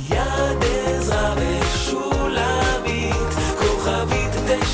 יד עזרא ושולמית, כוכבית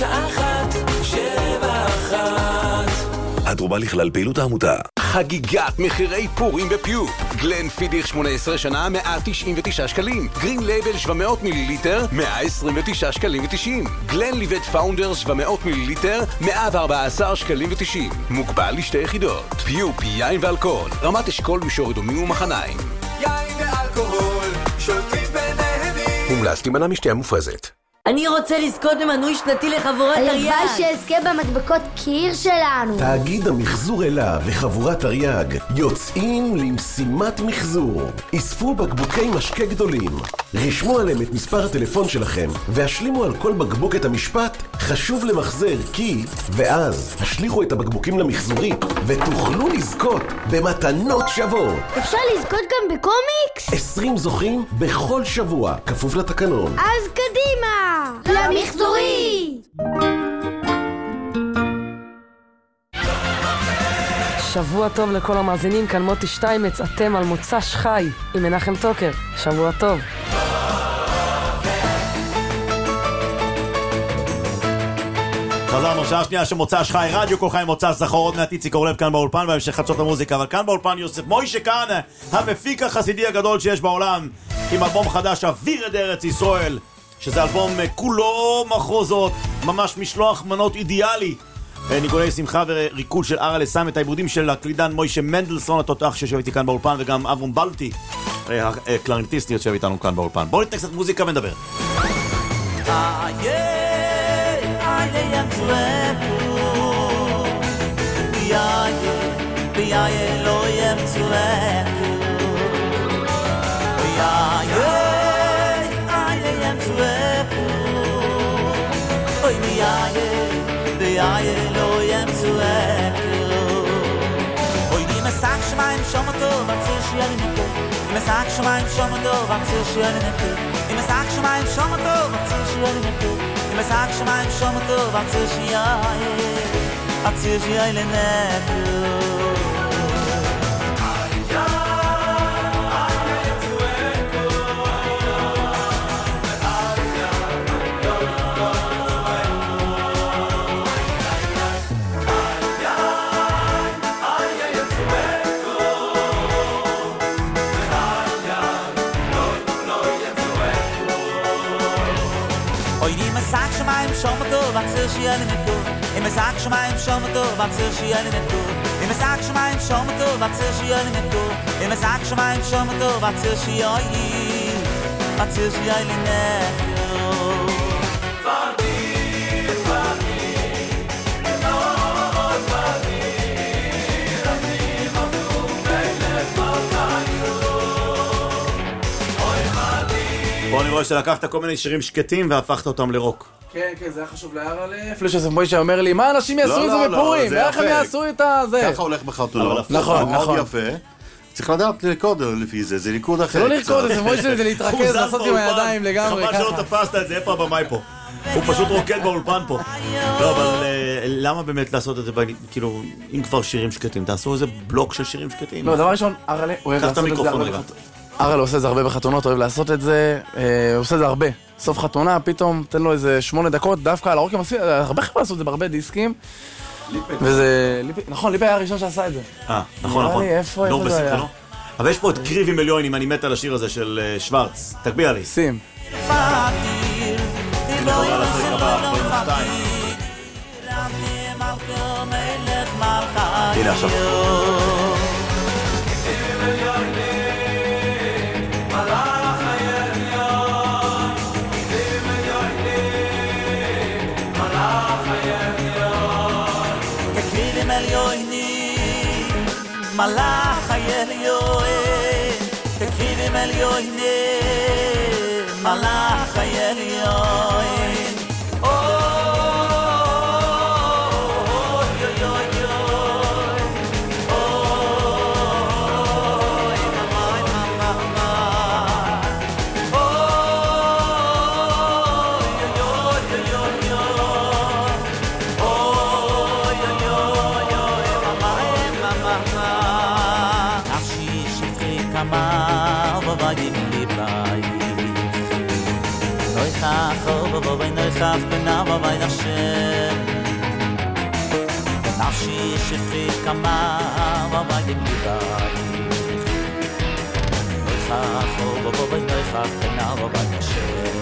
9171. התרומה לכלל פעילות העמותה. חגיגת מחירי פורים בפיופ. גלן פידיך 18 שנה 199 שקלים. גרין לייבל 700 מיליליטר 129 שקלים ו90. גלן ליבט פאונדר 700 מיליליטר 114 שקלים ו90. מוגבל לשתי יחידות. פיופ יין ואלכוהול. רמת אשכול מישור אדומים ומחניים. יין ואלכוהול, שותים ונהנים. מומלץ להימנע משתייה מופרזת. אני רוצה לזכות במנוי שנתי לחבורת תרי"ג. הלוואי שאזכה במדבקות קיר שלנו. תאגיד המחזור אלה וחבורת תרי"ג יוצאים למשימת מחזור. אספו בקבוקי משקה גדולים, רשמו עליהם את מספר הטלפון שלכם והשלימו על כל בקבוק את המשפט חשוב למחזר כי, ואז השליחו את הבקבוקים למחזורית ותוכלו לזכות במתנות שוות. אפשר לזכות גם בקומיקס? 20 זוכים בכל שבוע, כפוף לתקנון. אז קדימה! למחזורי! שבוע טוב לכל המאזינים, כאן מוטי שטיימץ, אתם על מוצ"ש חי עם מנחם טוקר. שבוע טוב. חזרנו, שעה שנייה שמוצ"ש חי, רדיו כל חי מוצ"ש זכור, עוד מעט איציק אורלב כאן באולפן בהמשך חדשות המוזיקה, אבל כאן באולפן יוסף מוישה כאן, המפיק החסידי הגדול שיש בעולם, עם אלבום חדש, אוויר את ארץ ישראל, שזה אלבום כולו מחרוזות, ממש משלוח מנות אידיאלי, ניגוני שמחה וריקוד של ארלה שם את העיבודים של הקלידן מוישה מנדלסון התותח שיושב איתי כאן באולפן, וגם אברום בלטי, הקלרינטיסט יושב איתנו כאן באולפן. בואו נתנק קצת מוזיקה ונדבר. Sag schon mal im Sommer do, was ist schön in der Tür. Ich sag schon mal im Sommer do, was ist schön in der Tür. Ich sag schon mal im Sommer do, was ist ja, was ist ja in der Tür. Im sag schon mal im Sommer do, was ist hier in der Tour. Im sag schon mal im Sommer do, was ist hier in der Tour. Im sag schon mal im Sommer do, was ist hier, was ist hier in der Tour. בוא אני רואה שלקחת כל מיני שירים שקטים והפכת אותם לרוק. כן, כן, זה היה חשוב להרלה. אפילו שזה מוישה אומר לי, מה אנשים יעשו את זה בפורים? איך הם יעשו את זה? ככה הולך בחתונות. נכון, נכון. מאוד יפה. צריך לדעת לרקוד לפי זה, זה ליקוד אחר. זה לא לרקוד, זה מוישה, זה להתרכז, לעשות עם הידיים לגמרי. חבל שלא תפסת את זה, איפה הבמאי פה? הוא פשוט רוקד באולפן פה. לא, אבל למה באמת לעשות את זה? כאילו, אם כבר שירים שקטים, תעשו איזה בלוק של שירים שקטים. לא, דבר ראשון, הרלה, הוא אוהב לעשות את זה הרבה. הרלה עושה את זה הרבה בחתונות, אוהב לעשות את זה, הוא עושה את זה הרבה. סוף חתונה, פתאום תן לו איזה 8 דקות, דווקא על הרוקים עשו, הרבה חבר'ה לעשות את זה בהרבה דיסקים. וזה, נכון, ליפה היה הראשון שעשה את זה. נכון, נכון. איפה זה היה? אבל יש פה את קריב עם מיליונים, אני מת על השיר הזה של שוורץ. תגביה לי. שים. הנה עכשיו. מלאך העליון, תקריבים עליון, מלאך העליון. Mal, wo war die Liebe? חוב ובני חף בנה ובני השם נפשי שפי כמה ובני גליבאי חוב ובני חף בנה ובני השם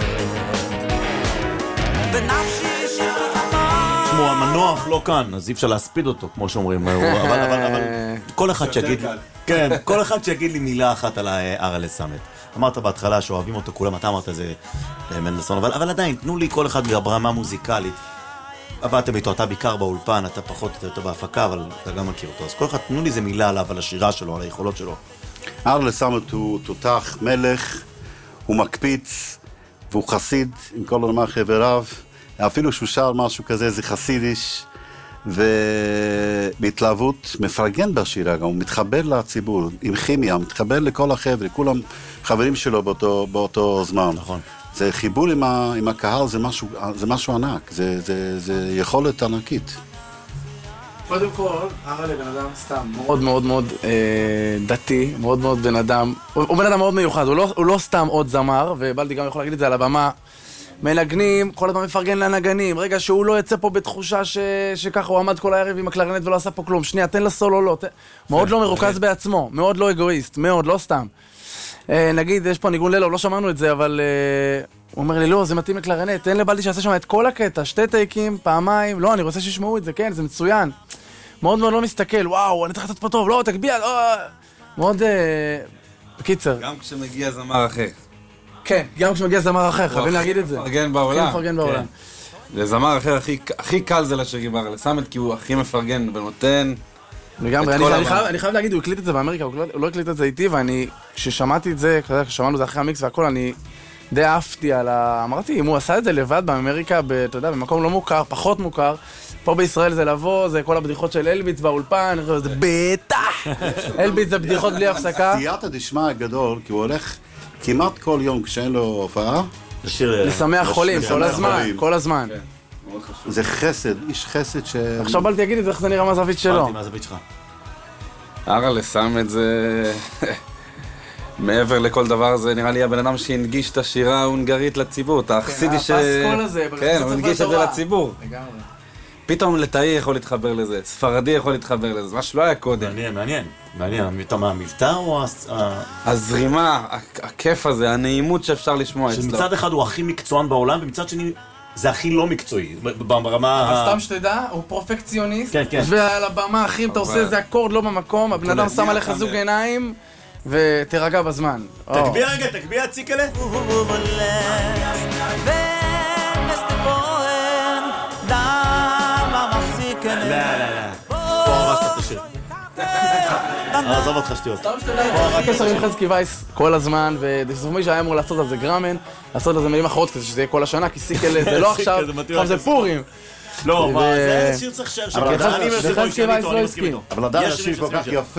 ונפשי שפי כמה תשמעו, המנוח לא כאן, אז אי אפשר להספיד אותו, כמו שאומרים, אבל כל אחד שיגיד, כן, כל אחד שיגיד לי מילה אחת על אראלה סאמט. אמרת בהתחלה שאוהבים אותו כולם, אתה אמרת זה מנדלסון, אבל עדיין, תנו לי כל אחד ברמה מוזיקלית. עבדתם איתו, אתה בעיקר באולפן, אתה פחות יותר בהפקה, אבל אתה גם מכיר אותו. אז כל אחד, תנו לי איזה מילה עליו, על השירה שלו, על היכולות שלו. אראלה סאמט הוא תותח, מלך, הוא מקפיץ, והוא חסיד עם כל הרמה חבריו. אפילו שהוא שר משהו כזה, זה חסידיש, ובהתלהבות מפרגן בשירה, גם הוא מתחבר לציבור, עם כימיה, מתחבר לכל החבר'ה, כולם חברים שלו באותו זמן. נכון. זה חיבור עם הקהל, זה משהו ענק, זה יכולת ענקית. קודם כל, אראלה בן אדם סתם מאוד מאוד מאוד דתי, מאוד מאוד בן אדם, הוא בן אדם מאוד מיוחד, הוא לא סתם עוד זמר, ובלדי גם יכול להגיד את זה על הבמה, מנגנים, כל הזמן מפרגן לנגנים, רגע שהוא לא יצא פה בתחושה שככה הוא עמד כל הערב עם הקלרנט ולא עשה פה כלום, שנייה, תן לסולו לא, מאוד לא מרוכז בעצמו, מאוד לא אגואיסט, מאוד, לא סתם. נגיד, יש פה ניגון לילה, לא שמענו את זה, אבל הוא אומר לי, לא, זה מתאים לקלרנט, תן לבלדי שעשה שם את כל הקטע, 2 טייקים, פעמיים, לא, אני רוצה שישמעו את זה, כן, זה מצוין. מאוד מאוד לא מסתכל, וואו, אני צריך לעשות פה טוב, לא, תגביע, מאוד, בקיצר. גם כשמגיע זמר אחר. כן, גם כשמגיע זמר אחר, חייבים להגיד את זה. מפרגן בעולם. כן, מפרגן בעולם. לזמר אחר הכי קל זה לשיר עם אראלה סאמט, כי הוא הכי מפרגן ונותן לגמרי, אני חייב להגיד, הוא הקליט את זה באמריקה, הוא לא הקליט את זה איתי, ואני, כששמעתי את זה, כששמענו את זה אחרי המיקס והכל, אני די עפתי על אמרתי, אם הוא עשה את זה לבד באמריקה, אתה יודע, במקום לא מוכר, פחות מוכר, פה בישראל זה לבוא, זה כל הבדיחות של אלביץ באולפן, זה בטח! אלביץ זה בדיחות בלי הפסקה. סייעתא דשמיא הגדול, כי הוא הולך כמעט כל יום כשאין לו הופעה. לשמח חולים, כל הזמן. זה חסד, איש חסד ש... עכשיו בלתי להגיד את זה, איך זה נראה מהזווית שלו. מה הזווית שלך? אראלה סאמט זה... מעבר לכל דבר זה נראה לי הבן אדם שהנגיש את השירה ההונגרית לציבור, את החסידי ש... הפסקול הזה, כן, הוא הנגיש את זה לציבור. פתאום לתאי יכול להתחבר לזה, ספרדי יכול להתחבר לזה, זה משהו לא היה קודם. מעניין, אתה מהמבטא או... הזרימה, הכיף הזה, הנעימות שאפשר לשמוע אצלו. שמצד אחד הוא הכי מקצוען בעולם, ומצד שני זה הכי לא מקצועי, ברמה... אבל סתם שתדע, הוא פרפקציוניסט, ועל הבמה אחי, אתה עושה איזה אקורד לא במקום, הבן אדם שם עליך זוג עיניים, ותרגע בזמן. תגביה ציקלה. עזוב אותך שטויות. הקשר עם חזקי וייס כל הזמן, ודסופמי שהיה אמור לעשות על זה גרמן, לעשות על זה מילים אחרות כזה שזה יהיה כל השנה, כי סיקל זה לא עכשיו, עכשיו זה פורים. לא, זה שיר צריך שער שם. זה חזקי וייס לא הסכים. אבל עדיין השיר כל כך יפה,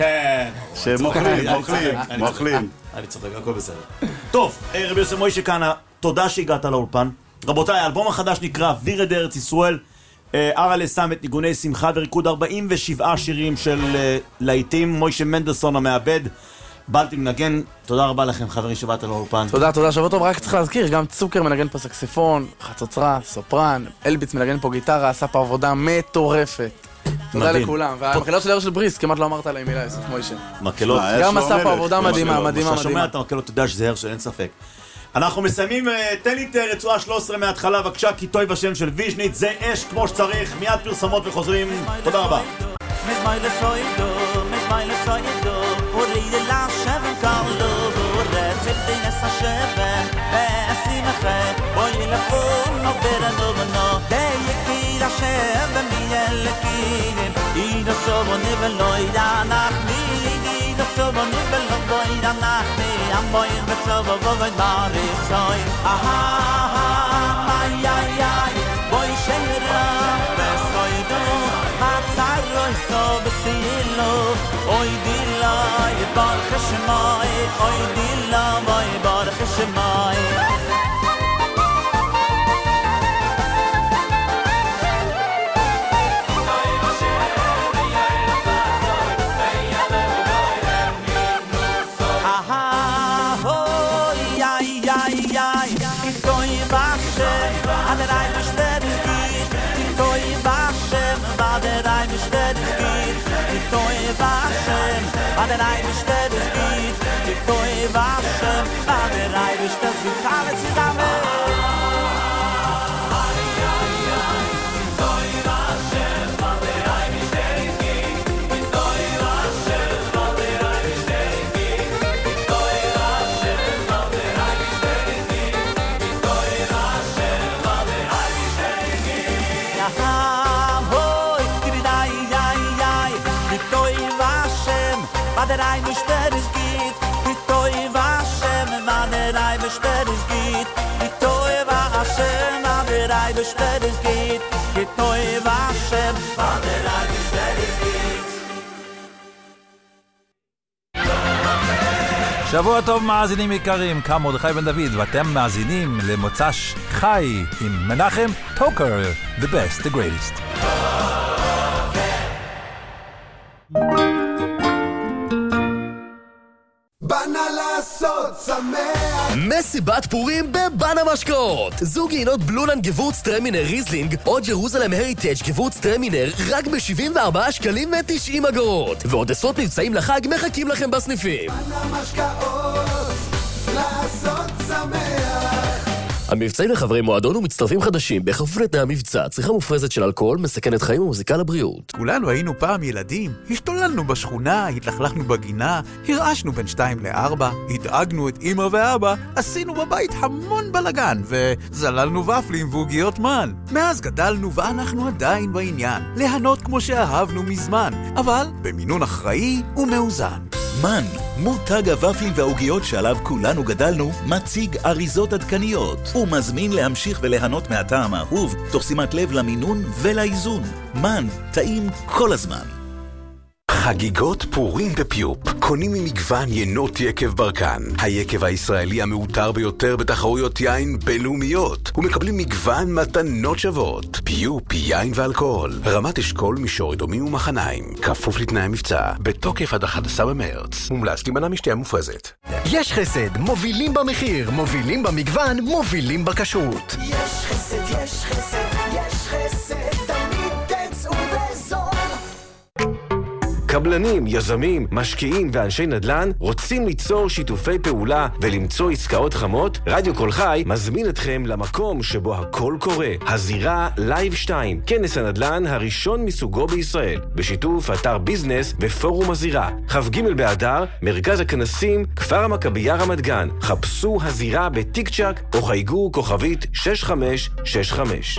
שמוכלים. אני צודק, הכל בסדר. טוב, רבי יוסף מוישה כהנא, תודה שהגעת לאולפן. רבותיי, האלבום החדש נקרא וירד ארץ ישראל. אראלה סאמט, ניגוני שמחה וריקוד, 47 שירים של להיטים. מוישה מנדלסון המעבד, בלתי מנגן. תודה רבה לכם חברים שבאת לאולפן. תודה, שבוע טוב. רק צריך להזכיר, גם צוקר מנגן פה סקסיפון, חצוצרה, סופרן, אלביץ מנגן פה גיטרה, עשה פה עבודה מטורפת. תודה לכולם. והמקהלות של ארץ של בריס, כמעט לא אמרת עליהם מילה, יוסף מוישה. מקהלות. גם עשה פה עבודה מדהימה. כשאתה שומע את המקהלות, אתה יודע שזה הרשל, אין ספק. אנחנו מסיימים, תן לי את רצועה 13 מההתחלה, בבקשה, כי טוי בשם של ויז'ניץ, זה אש כמו שצריך, מיד פרסמות וחוזרים, תודה רבה. I'm going to tell the world about it, so ay, ay, ay, boy, shake it up, best so you do, my time, so be seen, oy, dilla, bar khashmai, oy, dilla, boy, bar khashmai. Toi Vashem, Aderai Mishter is Gid. Toi Vashem, Aderai Mishter is Gid. Toi Vashem, Aderai Mishter is Gid. Toi Vashem, Aderai Mishter is Gid. Alle zusammen. Aderai Mishter is Gid. Toi Vashem, Aderai Mishter is Gid. Toi Vashem, Aderai Mishter is Gid. Toi Vashem, Aderai Mishter is Gid. שבוע טוב מאזינים יקרים, כאן מרדכי בן דוד, ואתם מאזינים למוצ"ש חי עם מנחם טוקר, the best, the greatest. בנה לעשות שמח מסיבת פורים בבנה משקאות. זוג יינות בלונן גבורץ טרמינר ריזלינג או ג'רוזלם הריטג' גבורץ טרמינר רק ב-74 שקלים ו90 אגורות. ועוד עשרות מבצעים לחג מחכים לכם בסניפים. בנה משקאות לעשות שמח. המבצעים לחברי מועדון ומצטרפים חדשים בכפוף לתנאי המבצע. צריכה מופרזת של אלכוהול מסכנת חיים ומזיקה לבריאות. כולנו היינו פעם ילדים, השתוללנו בשכונה, התלכלכנו בגינה, הרעשנו בין 2 ל-4, הדאגנו את אמא ואבא, עשינו בבית המון בלגן וזללנו ופלים ועוגיות מן. מאז גדלנו ואנחנו עדיין בעניין, ליהנות כמו שאהבנו מזמן, אבל במינון אחראי ומאוזן. מן, מותג הוואפלים והעוגיות שעליו כולנו גדלנו, מציג אריזות עדכניות ומזמין להמשיך וליהנות מהטעם האהוב תוך שימת לב למינון ולאיזון. מן, טעים כל הזמן. חגיגות פורים בפיופ. קונים ממגוון יינות יקב ברקן, היקב הישראלי המאותר ביותר בתחרויות יין בינלאומיות, ומקבלים מגוון מתנות שוות. פיופ, יין ואלכוהול, רמת אשכול, מישור אדומים ומחניים, כפוף לתנאי המבצע, בתוקף עד 11 במרץ. מומלץ להימנע משתייה מופרזת. יש חסד, מובילים במחיר, מובילים במגוון, מובילים בכשרות. יש חסד, יש חסד, יש חסד, תמיד תצאו בזול. קבלנים, יזמים, משקיעים ואנשי נדל"ן רוצים ליצור שיתופי פעולה ולמצוא עסקאות חמות? רדיו קול חי מזמין אתכם למקום שבו הכל קורה. הזירה לייב 2, כנס הנדל"ן הראשון מסוגו בישראל, בשיתוף אתר ביזנס ופורום הזירה. כ"ג באדר, מרכז הכנסים, כפר המכבייה רמת גן. חפשו הזירה בטיק צ'ק או חייגו כוכבית 6565.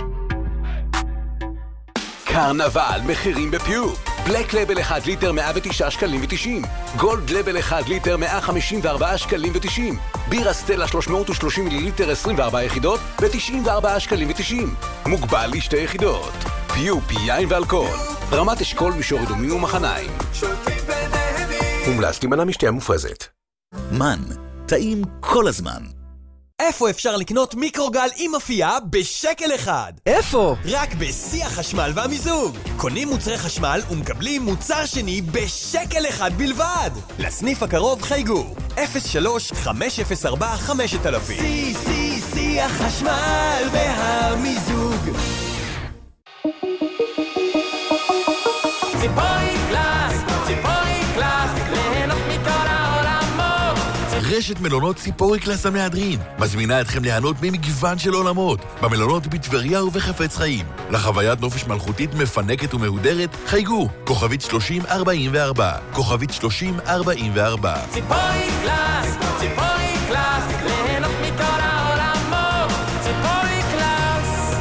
קרנבל, מחירים בפיופ. בלק לבל 1 ליטר 109 שקלים ו90. גולד לבל 1 ליטר 154 שקלים ו90. בירה סטלה 330 מיליליטר 24 יחידות ב-94 שקלים ו90. מוגבל לשתי יחידות. פיופ, יין ואלכוהול. רמת אשכול, מישור אדומים ומחניים. שולטים ונהנים. מומלץ להימנע משתייה מופרזת. מן, טעים כל הזמן. איפה אפשר לקנות מיקרוגל עם אפייה בשקל אחד? איפה? רק בשיא החשמל והמיזוג. קונים מוצרי חשמל ומקבלים מוצר שני בשקל אחד בלבד. לסניף הקרוב חייגו 03-504-5000. שיא החשמל והמיזוג. ציפורי קלאס, ציפורי קלאס, ליהנות מכל העולמות. רשת מלונות ציפורי קלאס המהדרין מזמינה אתכם ליהנות ממגוון של עולמות במלונות בטבריה ובחפץ חיים. לחוויית נופש מלכותית מפנקת ומהודרת חייגו כוכבית 3044, כוכבית 3044. ציפורי קלאס, ציפורי קלאס, ליהנות מכל העולמות. ציפורי קלאס.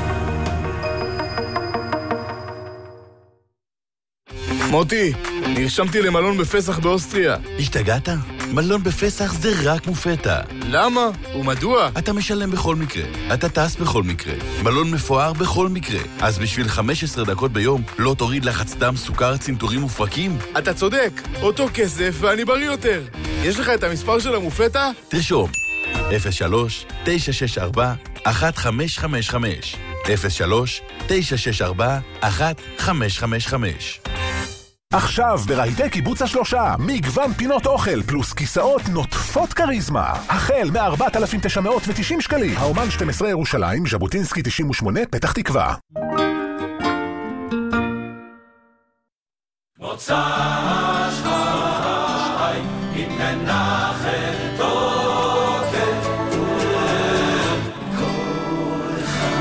מוטי, נרשמתי למלון בפסח באוסטריה. השתגעת? מלון בפסח זה רק מופתע. למה? ומדוע? אתה משלם בכל מקרה, אתה טס בכל מקרה, מלון מפואר בכל מקרה. אז בשביל 15 דקות ביום לא תוריד לחץ דם, סוכר, צנתורים ופרקים? אתה צודק, אותו כסף ואני בריא יותר. יש לך את המספר של המופתע? תרשום 03-964-1555 03-964-1555. עכשיו ברהיטי קיבוץ השלושה, מגוון פינות אוכל פלוס כיסאות נוטפות קריזמה. החל מ-4,990 שקלים. האומן 12 ירושלים, ז'בוטינסקי 98, פתח תקווה. מוצ"ש חי, עם מנחם תוקף, כל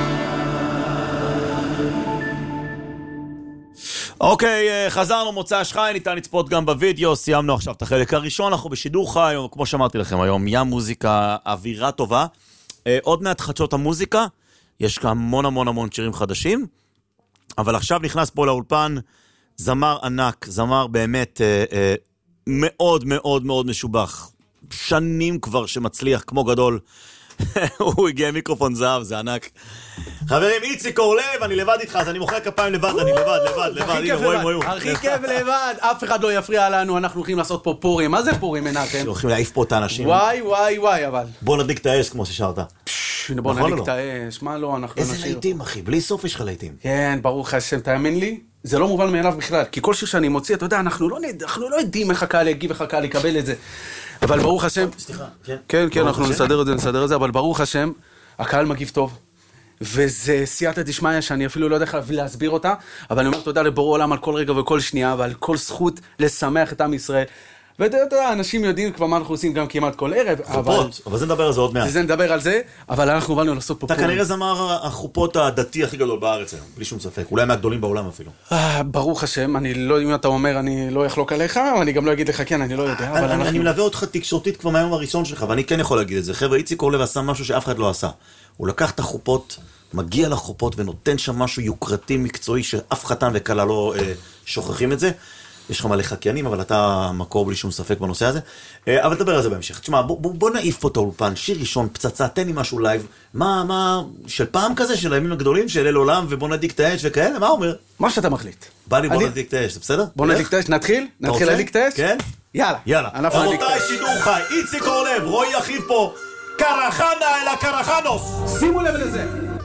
אוקיי, חזרנו מוצ"ש חי, ניתן לצפות גם בווידאו, סיימנו עכשיו את החלק הראשון, אנחנו בשידור חי, כמו שאמרתי לכם היום, ים מוזיקה, אווירה טובה, עוד מעט חדשות המוזיקה, יש כאן המון שירים חדשים, אבל עכשיו נכנס פה לאולפן זמר ענק, זמר באמת מאוד מאוד מאוד משובח, שנים כבר שמצליח כמו גדול, הוא הגיע מיקרופון זהב, זה ענק. חברים, איציק אורלב, אני לבד איתך, אז אני מוחא כפיים לבד, אני לבד. הכי כיף לבד, אף אחד לא יפריע לנו, אנחנו הולכים לעשות פה פורים. מה זה פורים, מנחם? הולכים להעיף פה את האנשים. וואי, אבל. בוא נדליק את האש, כמו ששרת. בוא נדליק את האש, מה לא, אנחנו נשאיר. איזה לעיתים, אחי, בלי סוף יש לך לעיתים. כן, ברוך השם, תאמין לי, זה לא מובן מאליו בכלל, כי כל שיר שאני מוציא, אתה יודע, אנחנו לא יודעים איך הקהל יגיב, איך הקהל יקבל את זה. אבל ברוך השם, סליחה, כן, אנחנו נסדר את זה, אבל ברוך השם, הקהל מגיב טוב. וזה סייעתא דשמיא שאני אפילו לא יודע איך להסביר אותה, אבל אני אומר תודה לבורא עולם על כל רגע וכל שנייה, ועל כל זכות לשמח את עם ישראל. ואתה יודע, אנשים יודעים כבר מה אנחנו עושים גם כמעט כל ערב. חופות, אבל זה נדבר על זה עוד מעט. זה נדבר על זה, אבל אנחנו באנו לעשות פה אתה כנראה זמר החופות הדתי הכי גדול בארץ היום, בלי שום ספק. אולי מהגדולים בעולם אפילו. ברוך השם, אני לא, אם אתה אומר, אני לא אחלוק עליך, אני גם לא אגיד לך כן, אני לא יודע. אני מלווה אותך תקשורתית כבר מהיום הראשון שלך, ואני כן יכול להגיד את זה. חבר'ה, איציק אורלב עשה משהו שאף אחד לא עשה. הוא לקח את החופות, מגיע לחופות ונותן שם משהו יוקרתי מקצועי שאף חתן וכלה לא שוכחים את זה. יש לך מלא חקיינים, אבל אתה מקור בלי שום ספק בנושא הזה. אבל תדבר על זה בהמשך. תשמע, בוא נעיף פה את האולפן, שיר ראשון, פצצה, תן לי משהו לייב. מה, של פעם כזה, של הימים הגדולים, של אל עולם, ובוא נדיק את האש וכאלה, מה אומר? מה שאתה מחליט. בא לי, בוא נדיק את האש, זה בסדר? בוא נדיק את האש, נתחיל? נתחיל להדיק את האש? כן? יאללה. רבותיי, שידור חי, איציק אורלב, רועי אחיו פה, קרחנה אל הקרחנוס. שימו לב לזה.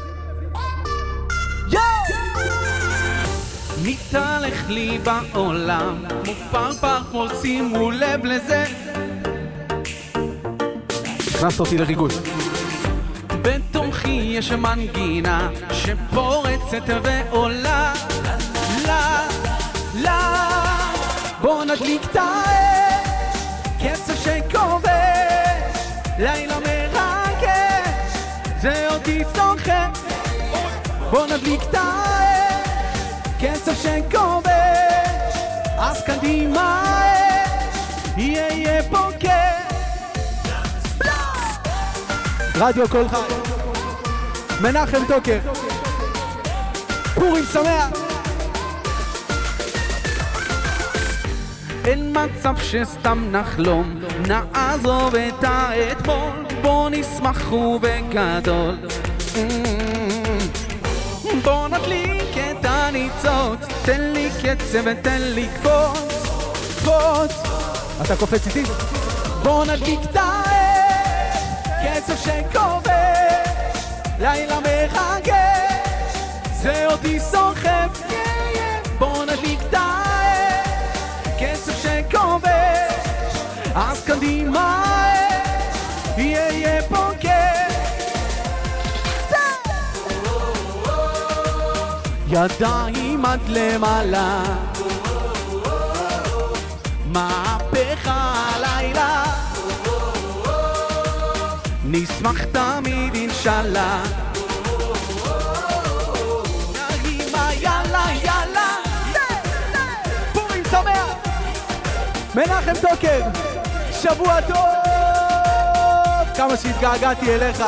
מתהלך לי בעולם, מופרפר פה, שימו לב לזה. הכנסת אותי לריגוש. בתומכי יש מנגינה שפורצת ועולה. בוא נדליק את האש, קצב שכובש, לילה מרגש, זה אותי סוחר. בוא נדליק את האש, קצב שכובש, אז קדימה אש, יהיה פוקר. רדיו כל חי, מנחם תוקר, פורים שמח. אין מצב שסתם נחלום, נעזוב את האתמול, בוא נשמח ובגדול. בוא נדליק את הניצוץ, תן לי קצב ותן לי קפוץ. אתה קופץ איתי? בוא נדליק את האש, קצב שכובש, לילה מרגש, זה אותי סוחף. בוא נדליק את האש, קצב שכובש, אז קדימה אש, יהיה פוקר. ידיים עד למעלה, מהפכה הלילה, נשמח תמיד אינשאללה. נגימה יאללה, פורים שמח. מנחם תוקר, שבוע טוב. כמה שהתגעגעתי אליך.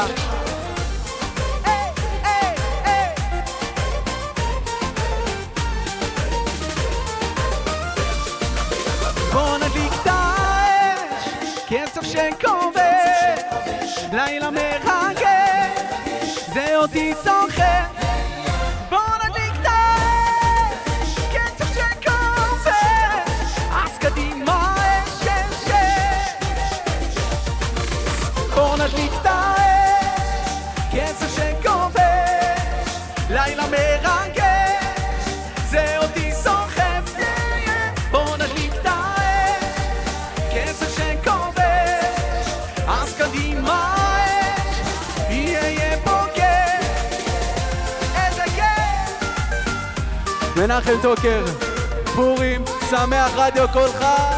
בוא נדליק את האש, קצב שכובש, לילה מרגש, זה אותי סוחר. בוא נדליק את האש, קצב שכובש, אז קדימה אש. בוא נדליק את האש, קצב שכובש, לילה מרגש, זה אותי סוחר. מנחם טוקר, פורים, שמח רדיו כל חי.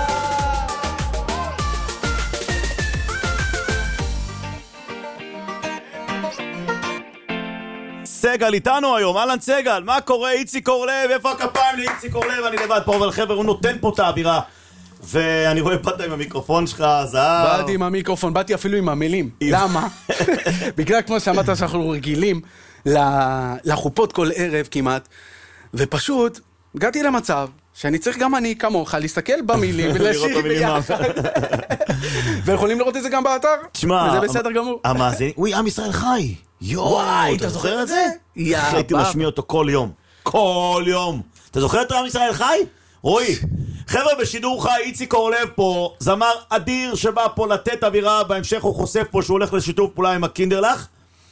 סגל איתנו היום, אהלן סגל, מה קורה? איציק אורלב, איפה הכפיים לאיציק אורלב? אני לבד פה, אבל חבר'ה, הוא נותן פה את האווירה. ואני רואה באת עם המיקרופון שלך, זהב. באתי עם המיקרופון, באתי אפילו עם המילים. למה? בגלל כמו שאמרת שאנחנו רגילים לחופות כל ערב כמעט, ופשוט הגעתי למצב שאני צריך גם אני כמוך להסתכל במילים ולשיר ביחד. ויכולים לראות את זה גם באתר, וזה בסדר גמור. המאזינים, וואי, עם ישראל חי. יואי, אתה זוכר את זה? הייתי משמיע אותו כל יום. כל יום. אתה זוכר את עם ישראל חי? רואי, חבר'ה בשידור חי, איציק אורלב פה, זמר אדיר שבא פה לתת אווירה, בהמשך הוא חושף פה שהוא הולך לשיתוף פעולה עם הקינדרלך.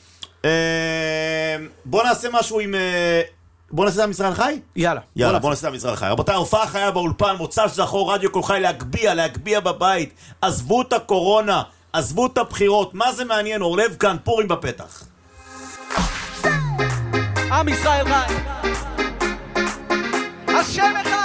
בוא נעשה משהו עם... בוא נעשה את עם ישראל חי? יאללה, בוא נעשה את עם ישראל חי. רבותיי, הופעה חיה באולפן, מוצ"ש זכור, רדיו כל חי, להגביה בבית. עזבו את הקורונה, עזבו את הבחירות, מה זה מעניין? אורלב כאן, פורים בפתח. עם ישראל חי, השם אחד.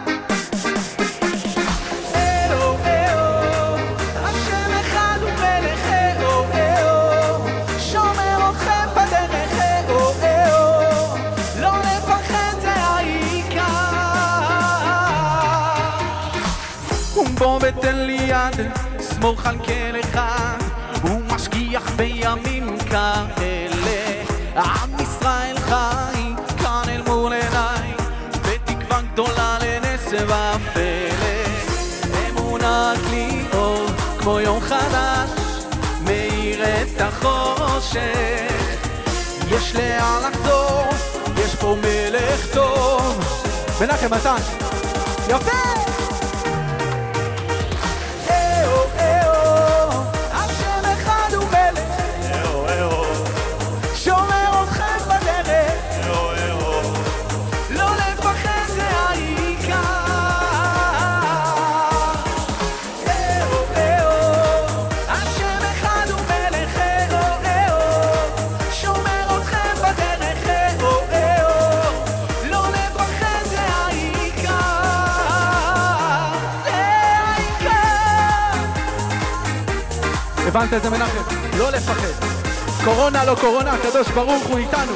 בוא ותן לי יד, סמוך על כל אחד, הוא משגיח בימים כאלה. עם ישראל חי, כאן אל מול עיניי, בתקווה גדולה לנס ופלא. אמונה כלי אור, כמו יום חדש, מאיר את החושך. יש לאן לחזור, יש פה מלך טוב. מנחם מתן, יפה! הבנת את זה מנחם? לא לפחד. קורונה לא קורונה, הקדוש ברוך הוא איתנו.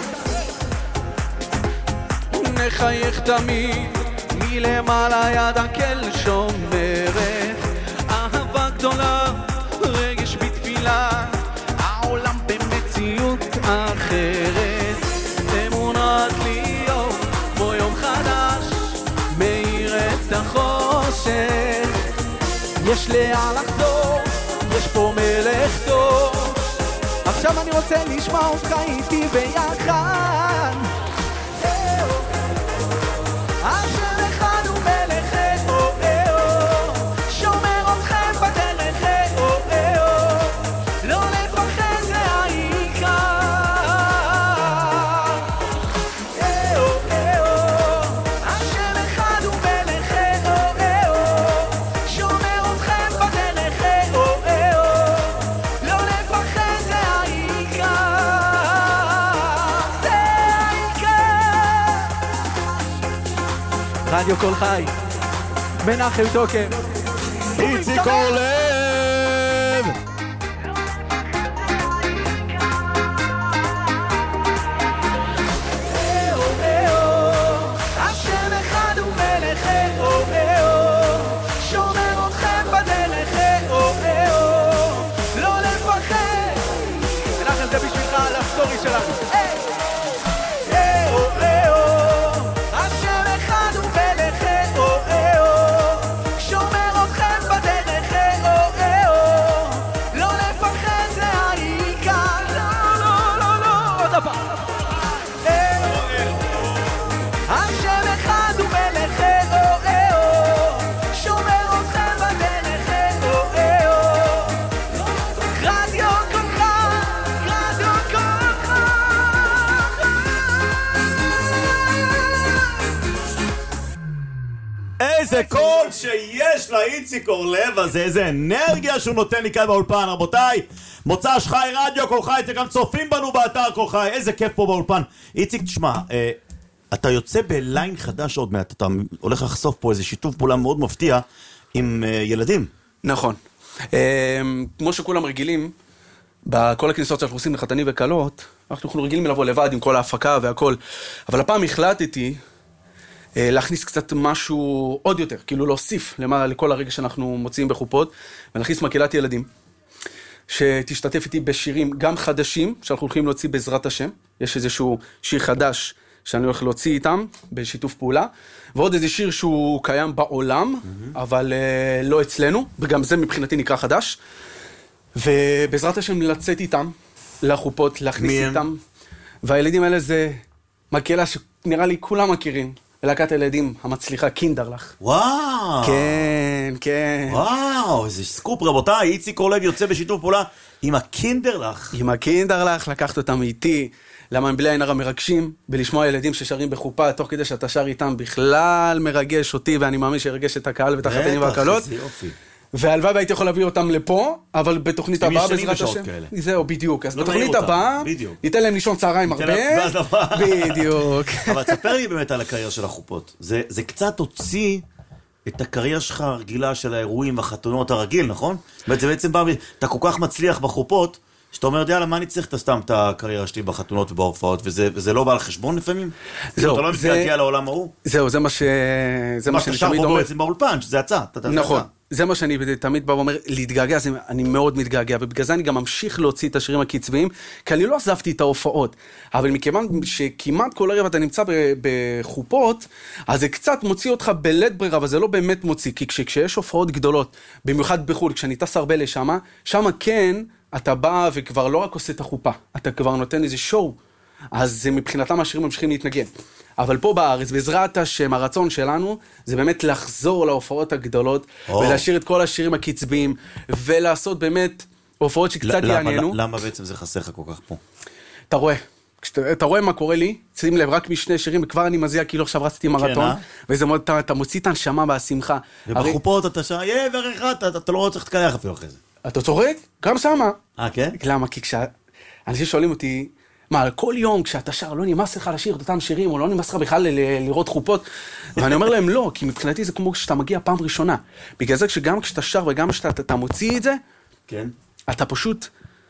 נחייך תמיד, מלמעלה יד הקל שומרת. אהבה גדולה, רגש בתפילה, העולם במציאות אחרת. אמונת ליאור, כמו יום חדש, מאיר את החושך. יש לאן לחזור, יש פה מלך טוב. עכשיו אני רוצה לשמוע אותך איתי ביחד. השם אחד הוא מלך, שומר אתכם בדרך, לא לפחד זה העיקר. השם אחד הוא מלך, שומר אתכם בדרך, לא לפחד זה העיקר. זה העיקר. רדיו כל חי, מנחם טוקר, איציק אורלב. השם אחד הוא מלך, שומר אתכם בדרך, לא לפחד. מנחם, זה בשבילך על הסטורי שלנו. השם אחד הוא מלך, שומר אתכם בדרך, לא לפחד זה העיקר. לא, עוד הפעם. השם אחד הוא מלך, שומר אתכם בדרך, רדיו כל חי, רדיו כל חי. איזה קול שיש לאיציק אורלב הזה, איזה אנרגיה שהוא נותן לי כאן באולפן. רבותיי, מוצ"ש חי, רדיו כל חי, אתם גם צופים בנו באתר כל חי, איזה כיף פה באולפן. איציק, תשמע, אתה יוצא בליין חדש עוד מעט, אתה הולך לחשוף פה איזה שיתוף פעולה מאוד מפתיע עם ילדים. נכון. כמו שכולם רגילים, בכל הכניסות שאנחנו עושים לחתנים וקלות, אנחנו רגילים לבוא לבד עם כל ההפקה והכל. אבל הפעם החלטתי להכניס קצת משהו עוד יותר, כאילו להוסיף לכל הרגע שאנחנו מוציאים בחופות, ולהכניס מקהלת ילדים, שתשתתף איתי בשירים גם חדשים, שאנחנו הולכים להוציא בעזרת השם. יש איזשהו שיר חדש שאני הולך להוציא איתם, בשיתוף פעולה, ועוד איזה שיר שהוא קיים בעולם, אבל לא אצלנו, וגם זה מבחינתי נקרא חדש. ובעזרת השם לצאת איתם, לחופות, להכניס איתם. והילדים האלה זה מקהלה שנראה לי כולם מכירים. להקת הילדים המצליחה, קינדרלך. וואו. כן, כן. וואו, איזה סקופ רבותיי, איציק קורלב יוצא בשיתוף פעולה עם הקינדרלך. עם הקינדרלך, לקחת אותם איתי, למה הם בלי עין הרע מרגשים, ולשמוע ילדים ששרים בחופה, תוך כדי שאתה שר איתם בכלל מרגש אותי, ואני מאמין שירגש את הקהל ואת החתנים והקהלות. איזה יופי. והלוואי והייתי יכול להביא אותם לפה, אבל בתוכנית הבאה בעזרת השם. זהו, בדיוק. אז בתוכנית הבאה, ניתן להם לישון צהריים הרבה. בדיוק. אבל תספר לי באמת על הקריירה של החופות. זה קצת הוציא את הקריירה שלך הרגילה של האירועים והחתונות הרגיל, נכון? זה בעצם בא, אתה כל כך מצליח בחופות, שאתה אומר, יאללה, מה אני צריך סתם את הקריירה שלי בחתונות ובהופעות, וזה לא בא על חשבון לפעמים? זהו. אתה לא מתגעגע לעולם ההוא? זהו, זה מה שאני תמיד אומר. בעצם באולפן, שזה יצא. נכון. זה מה שאני תמיד בא ואומר, להתגעגע, אני מאוד מתגעגע, ובגלל זה אני גם ממשיך להוציא את השירים הקצביים, כי אני לא עזבתי את ההופעות, אבל מכיוון שכמעט כל ערב אתה נמצא בחופות, אז זה קצת מוציא אותך בלית ברירה, אבל זה לא באמת מוציא, כי כשיש הופעות גדולות, במיוחד בחול, כשאני טס הרבה לשם, שם כן, אתה בא וכבר לא רק עושה את החופה, אתה כבר נותן איזה שואו, אז מבחינתם השירים ממשיכים להתנגן. אבל פה בארץ, בעזרת השם, הרצון שלנו, זה באמת לחזור להופעות הגדולות, ולהשאיר את כל השירים הקצביים, ולעשות באמת הופעות שקצת יעניינו. למה בעצם זה חסר לך כל כך פה? אתה רואה מה קורה לי, שים לב, רק משני שירים, וכבר אני מזיע כאילו עכשיו רצתי מרתון, וזה מאוד, אתה מוציא את הנשמה והשמחה. ובחופות אתה שם, יבר אחד, אתה לא רוצה להתקלח אפילו אחרי זה. אתה צוחק? גם שמה. כן? למה? כי כשאנשים שואלים אותי, מה, כל יום כשאתה שר, לא נמאס לך לשיר את אותם שירים, או לא נמאס לך בכלל לראות חופות, ואני אומר להם לא, כי מבחינתי זה כמו כשאתה מגיע פעם ראשונה. בגלל זה שגם כשאתה שר וגם כשאתה מוציא את זה, כן. אתה פשוט,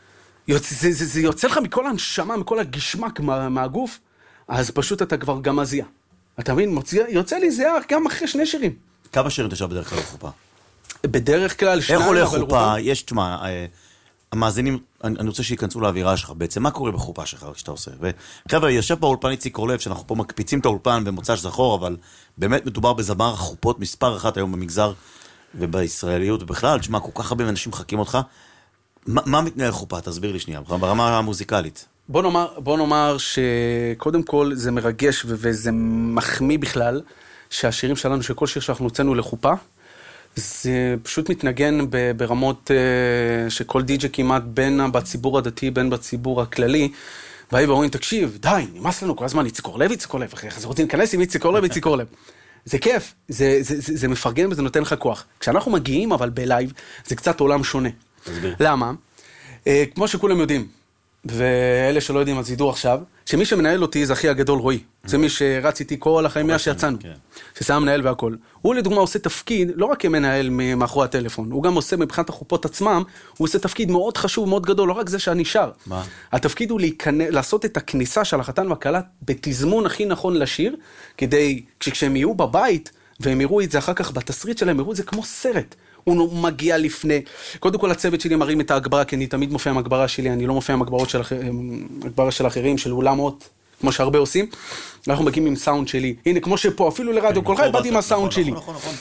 זה יוצא לך מכל הנשמה, מכל הגשמק מהגוף, אז פשוט אתה כבר גם מזיע. אתה מבין? יוצא לי זיעה גם אחרי שני שירים. כמה שירים אתה שר בדרך כלל בחופה? בדרך כלל שניים. איך עולה חופה? יש, תשמע, המאזינים, אני רוצה שיכנסו לאווירה שלך בעצם, מה קורה בחופה שלך כשאתה עושה? וחבר'ה, יושב באולפן איציק קורלב, שאנחנו פה מקפיצים את האולפן במוצ"ש זכור, אבל באמת מדובר בזמר החופות מספר אחת היום במגזר ובישראליות ובכלל, תשמע, כל כך הרבה אנשים מחכים אותך. מה מתנהל חופה? תסביר לי שנייה, ברמה המוזיקלית. בוא נאמר שקודם כל זה מרגש וזה מחמיא בכלל, שהשירים שלנו, שכל שיר שאנחנו הוצאנו לחופה, זה פשוט מתנגן ברמות שכל די-ג'י כמעט בין בציבור הדתי, בין בציבור הכללי, והיא ואומרים, תקשיב, די, נמאס לנו כל הזמן, איציק קורלב, אחרי זה רוצים להיכנס עם איציק קורלב. זה כיף, זה מפרגן וזה נותן לך כוח. כשאנחנו מגיעים, אבל בלייב, זה קצת עולם שונה. למה? כמו שכולם יודעים, ואלה שלא יודעים אז ידעו עכשיו, שמי שמנהל אותי זה אחי הגדול רועי. זה מי שרץ איתי כל החיים מאז שיצאנו. שזה המנהל והכל. הוא לדוגמה עושה תפקיד, לא רק כמנהל מאחורי הטלפון, הוא גם עושה מבחינת החופות עצמם, הוא עושה תפקיד מאוד חשוב, מאוד גדול, לא רק זה שאני שר. מה? התפקיד הוא לעשות את הכניסה של החתן והכלה בתזמון הכי נכון לשיר, כדי כשהם יהיו בבית, והם יראו את זה אחר כך בתסריט שלהם, יראו את זה כמו סרט. הוא מגיע לפני. קודם כל הצוות שלי מרים את ההגברה, כי אני תמיד מופיע עם הגברה שלי, אני לא מופיע עם הגברה של אחרים, של אולמות, כמו שהרבה עושים. אנחנו מגיעים עם סאונד שלי. הנה, כמו שפה, אפילו לרדיו כל חי, באתי עם הסאונד שלי. נכון.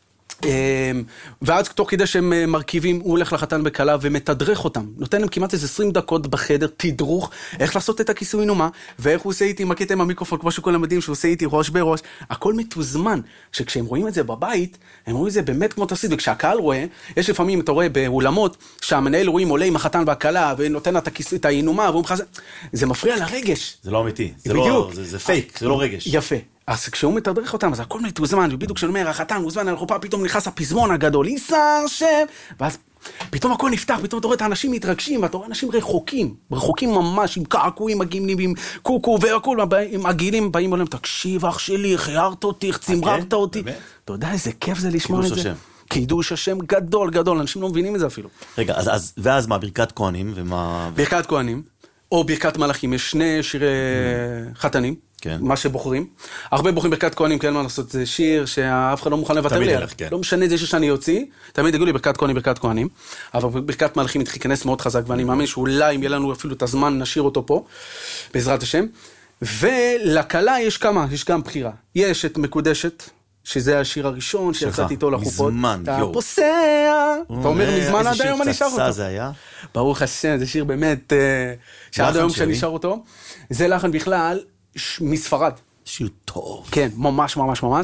ואז תוך כדי שהם מרכיבים, הוא הולך לחתן וכלה ומתדרך אותם. נותן להם כמעט איזה 20 דקות בחדר, תדרוך, איך לעשות את הכיסוי נומה, ואיך הוא עושה איתי מקטע עם המיקרופון, כמו שכל המדהים שהוא עושה איתי ראש בראש. הכל מתוזמן. שכשהם רואים את זה בבית, הם רואים את זה באמת כמו תסריט, וכשהקהל רואה, יש לפעמים, אתה רואה באולמות, שהמנהל רואים עולה עם החתן והכלה, ונותן את הכיסוי, את העינומה, והוא מחזק. זה מפריע לרגש. זה לא אמיתי. זה פייק, זה לא רגש. יפה. אז כשהוא מתדרך אותם, אז הכל מתוזמן, ובדיוק כשאומר, החתן מוזמן על החופה, פתאום נכנס הפזמון הגדול, ישר שם, ואז פתאום הכל נפתח, פתאום אתה רואה את האנשים מתרגשים, ואתה רואה אנשים רחוקים ממש, עם קעקועים מגיעים, עם קוקו והכל, עם עגילים, באים ואומרים, תקשיב אח שלי, חיירת אותי, צמררת אותי. אתה יודע איזה כיף זה לשמוע את זה? קידוש השם גדול, אנשים לא מבינים את זה אפילו. רגע, ואז מה, ברכת כהנים ומה... ברכת כהנים, או ברכת מלאכים, יש שני שירי חתנים, מה שבוחרים. הרבה בוחרים ברכת כהנים, כן, מה לעשות, זה שיר שאף אחד לא מוכן לוותר לי. לא משנה, זה שיר שאני יוציא, תמיד יגידו לי ברכת כהנים, אבל ברכת מלאכים התחיכנס מאוד חזק, ואני מאמין שאולי אם יהיה לנו אפילו את הזמן, נשאיר אותו פה, בעזרת השם. ולקלה יש גם בחירה. יש את מקודשת, שזה השיר הראשון שיצאתי איתו לחופות. מזמן, אתה פוסע. אתה אומר מזמן עד היום אני שר אותו. איזה שיר פצצה זה היה? ברוך השם, זה שיר באמת, שעד היום שאני שר אותו. זה לחן בכלל מספרד. שיר טוב. כן, ממש.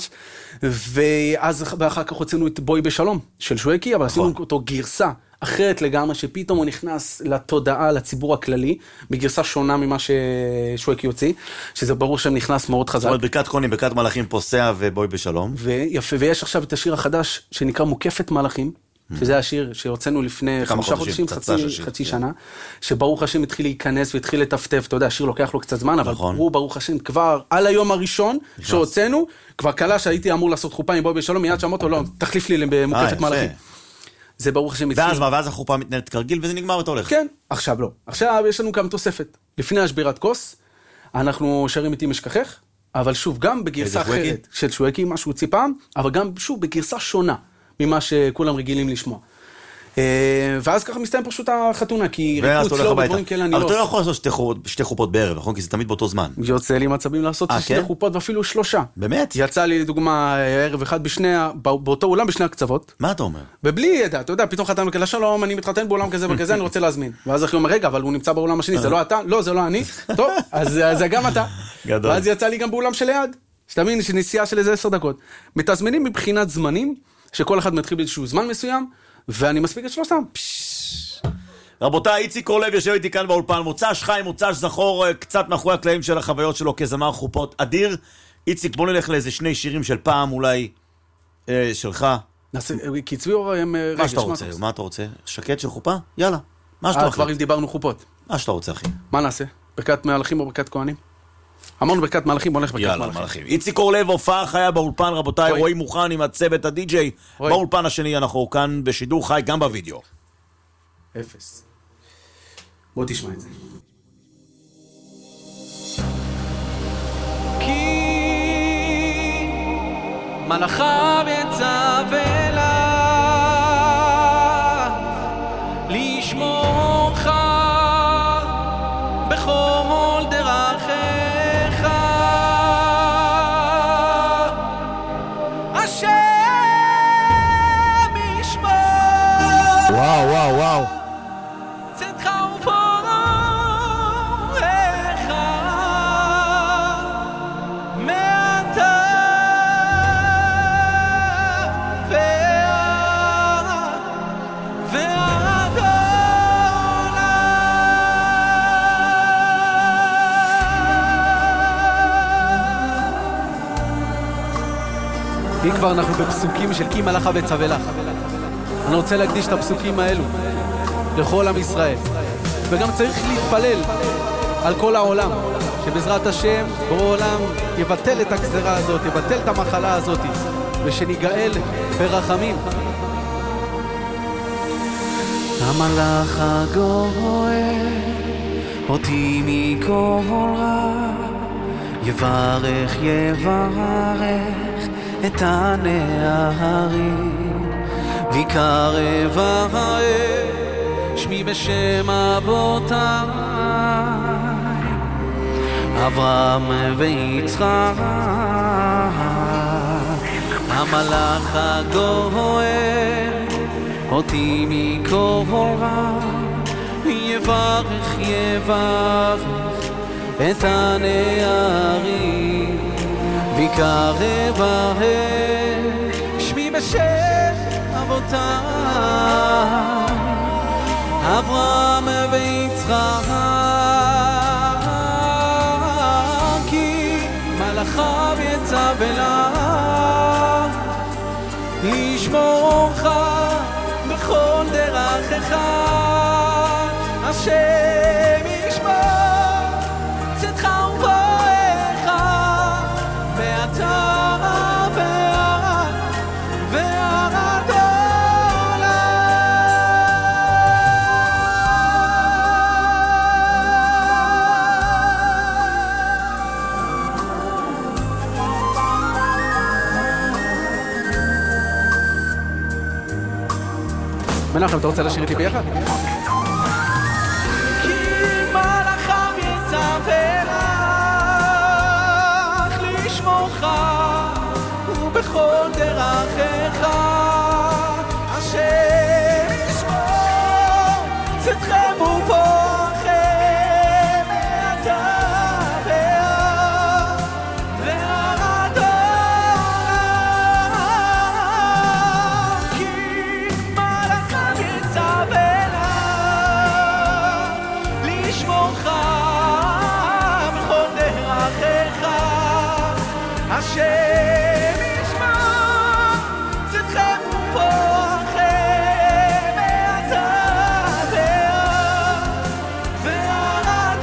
ואז ואחר כך הוצאנו את בואי בשלום של שויקי, אבל עשינו אותו גרסה אחרת לגמרי, שפתאום הוא נכנס לתודעה, לציבור הכללי, בגרסה שונה ממה ששויקי יוציא, שזה ברור שהם נכנס מאוד חזק. זאת אומרת, ברכת כהנים, ברכת מלאכים פוסע ובואי בשלום. ויפה, ויש עכשיו את השיר החדש, שנקרא מוקפת מלאכים, שזה השיר שהוצאנו לפני 5 חודשים, חצי שנה, שברוך השם התחיל להיכנס והתחיל לטפטף, אתה יודע, השיר לוקח לו קצת זמן, אבל הוא ברוך השם כבר על היום הראשון שהוצאנו, כבר קלה שהייתי אמור לעשות חופה עם בואי בשלום, מיד שאמרת לו, לא, תחליף לי במוקפת מלאכים. זה ברוך השם התחיל. ואז מה? ואז החופה מתנהלת כרגיל וזה נגמר ואתה הולך. כן, עכשיו לא. עכשיו יש לנו גם תוספת. לפני השבירת כוס, אנחנו שרים איתי משכחך, אבל שוב, גם בגרסה אחרת של שויקי, מה שהוא הוציא פעם, אבל גם שוב בגרסה שונה ממה שכולם רגילים לשמוע. ואז ככה מסתיים פשוט החתונה, כי ריקוד צלו בדברים כאלה אני לא... אבל אתה לא יכול לעשות 2 חופות בערב, נכון? כי זה תמיד באותו זמן. יוצא לי מצבים לעשות 2 חופות ואפילו 3. באמת? יצא לי לדוגמה ערב אחד באותו אולם בשני הקצוות. מה אתה אומר? ובלי ידע, אתה יודע, פתאום חתן וכאלה שלום, אני מתחתן באולם כזה וכזה, אני רוצה להזמין. ואז אחי אומר, רגע, אבל הוא נמצא באולם השני, זה לא אתה? לא, זה לא אני. טוב, אז זה גם אתה. ואז יצא לי גם באולם שליד. שתבין, שנסיעה של איזה 10 דקות. מתזמנים מבחינת זמנים, שכל אחד מתחיל באיזשהו זמן מסוים, ואני מספיק את 3. רבותיי, איציק קורלב יושב איתי כאן באולפן, מוצ"ש חי, מוצ"ש זכור, קצת מאחורי הקלעים של החוויות שלו כזמר חופות אדיר. איציק, בוא נלך לאיזה 2 שירים של פעם אולי שלך. כי צביעו הם... מה אתה רוצה? שקט של חופה? יאללה. מה שאתה כבר אם דיברנו חופות. מה שאתה רוצה, אחי. מה נעשה? ברכת מלאכים או ברכת כהנים? אמרנו ברכת מלאכים, בוא נלך ברכת מלאכים. איציק קורלב, הופעה חיה באולפן, רבותיי, רועי מוכן עם הצוות הדי-ג'יי. באולפן השני אנחנו כאן בשידור חי, גם בווידאו. 0. בוא תשמע את זה. כי מלאכיו יצווה לך לשמורך בכל דרכיך השם ישמור. וואו. צאתך ופורעך מעתה ועד העולם. אם כבר אנחנו בפסוקים של כי מלאכיו יצווה לך, אני רוצה להקדיש את הפסוקים האלו לכל עם ישראל, וגם צריך להתפלל על כל העולם, שבעזרת השם בעולם יבטל את הגזרה הזאת, יבטל את המחלה הזאת, ושניגאל ברחמים. המלאך הגואל אותי מכל רע, יברך את הנערים, ויקרב האש שמי בשם אבותיי, אברהם ויצחק. המלאך הגואל אותי מכל רע, יברך את הנערים, ויקרב האש שמי בשם אבותיי, אברהם ויצחק. כי מלאכיו יצווה לך לשמורך בכל דרכיך השם ישמור צאתך ובואך מעתה ועד מנחם, אתה רוצה לשיר איתי ביחד? כי מלאכיו יצווה לך לשמורך ובכל דרכיך השם ישמור צאתכם ובואכם מעתה ועד עולם כי מלאכיו יצווה לך לשמורך בכל דרכיך השם ישמור צאתכם ובואכם מעתה ועד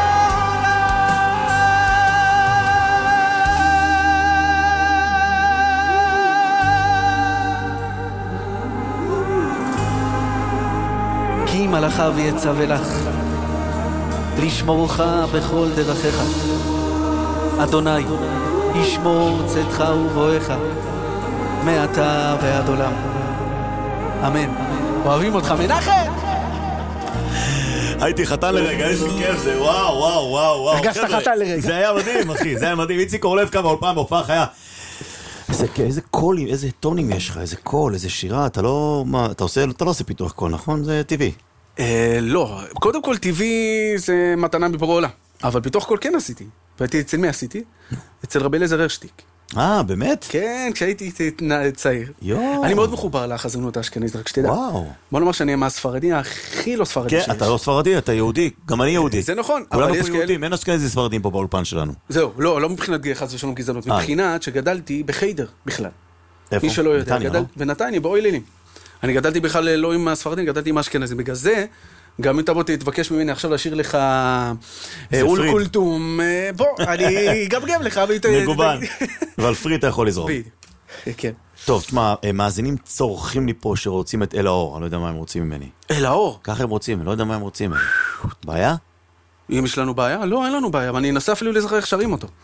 כי מלאכיו יצווה לך לשמורך בכל דרכיך אדוני ישמור צאתך ובואך מעתה ועד עולם אמן. אוהבים אותך מנחם. הייתי חתן לרגע, איזה כיף זה, וואו, וואו, וואו, וואו. הרגשת חתן לרגע. זה היה מדהים, אחי, זה היה מדהים. איציק אורלב כאן באולפן בהופעה חיה. איזה קולים, איזה טונים יש לך, איזה קול, איזה שירה, אתה לא עושה פיתוח קול, נכון? זה טבעי. לא, קודם כל טבעי זה מתנה מבורא עולם, אבל פיתוח קול כן עשיתי. והייתי אצל מי עשיתי? אצל רבי אליעזר הרשטיק. באמת? כן, כשהייתי צעיר. אני מאוד מחובר לחזנות האשכנזית, רק שתדע. בוא נאמר שאני מהספרדי הכי לא ספרדי שיש. כן, אתה לא ספרדי, אתה יהודי, גם אני יהודי. זה נכון. כולנו פה יהודים, אין אשכנזי ספרדים פה באולפן שלנו. זהו, לא מבחינת חס ושלום גזענות, מבחינת שגדלתי בחיידר בכלל. איפה? מי שלא יודע, נתניה, לא? בנתניה, באויללים. אני גדלתי בכלל לא עם הספרדים, גדלתי עם האשכנזים. בגלל זה, גם אם תבוא תתבקש ממני עכשיו לשיר לך אול קולטום, בוא, אני אגמגם לך. מגובן. אבל פרי אתה יכול לזרום. כן. טוב, תשמע, מאזינים צורכים לי פה שרוצים את אל האור, אני לא יודע מה הם רוצים ממני. אל האור? ככה הם רוצים, אני לא יודע מה הם רוצים ממני. בעיה? אם יש לנו בעיה? לא, אין לנו בעיה, אבל אני אנסה אפילו לזכר איך שרים אותו.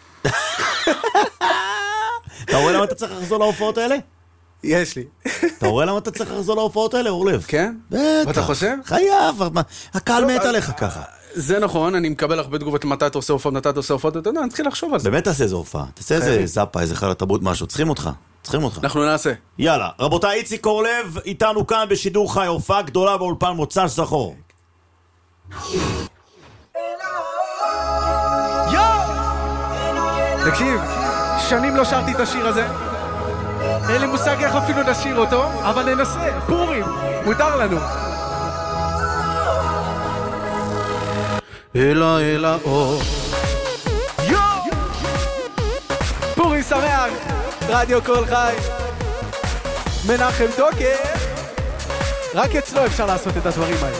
אתה רואה למה אתה צריך לחזור להופעות האלה? יש לי. אתה רואה למה אתה צריך לחזור להופעות האלה, אורלב? כן? בטח. ואתה חושב? חייב, הקהל מת עליך ככה. זה נכון, אני מקבל הרבה תגובות מתי אתה עושה הופעות, מתי אתה עושה הופעות, אתה יודע, אני צריך לחשוב על זה. באמת תעשה איזה הופעה, תעשה איזה זאפה, איזה חלת תרבות, משהו, צריכים אותך. אנחנו נעשה. יאללה, רבותיי, איציק אורלב איתנו כאן בשידור חי, הופעה גדולה באולפן מוצ"ש זכור. תקשיב, שנים לא שרתי את השיר הזה. אין לי מושג איך אפילו נשיר אותו, אבל ננסה, פורים, מותר לנו. אלה אור פורים שמח, רדיו קול חי, מנחם טוקר. רק אצלו אפשר לעשות את הדברים האלה.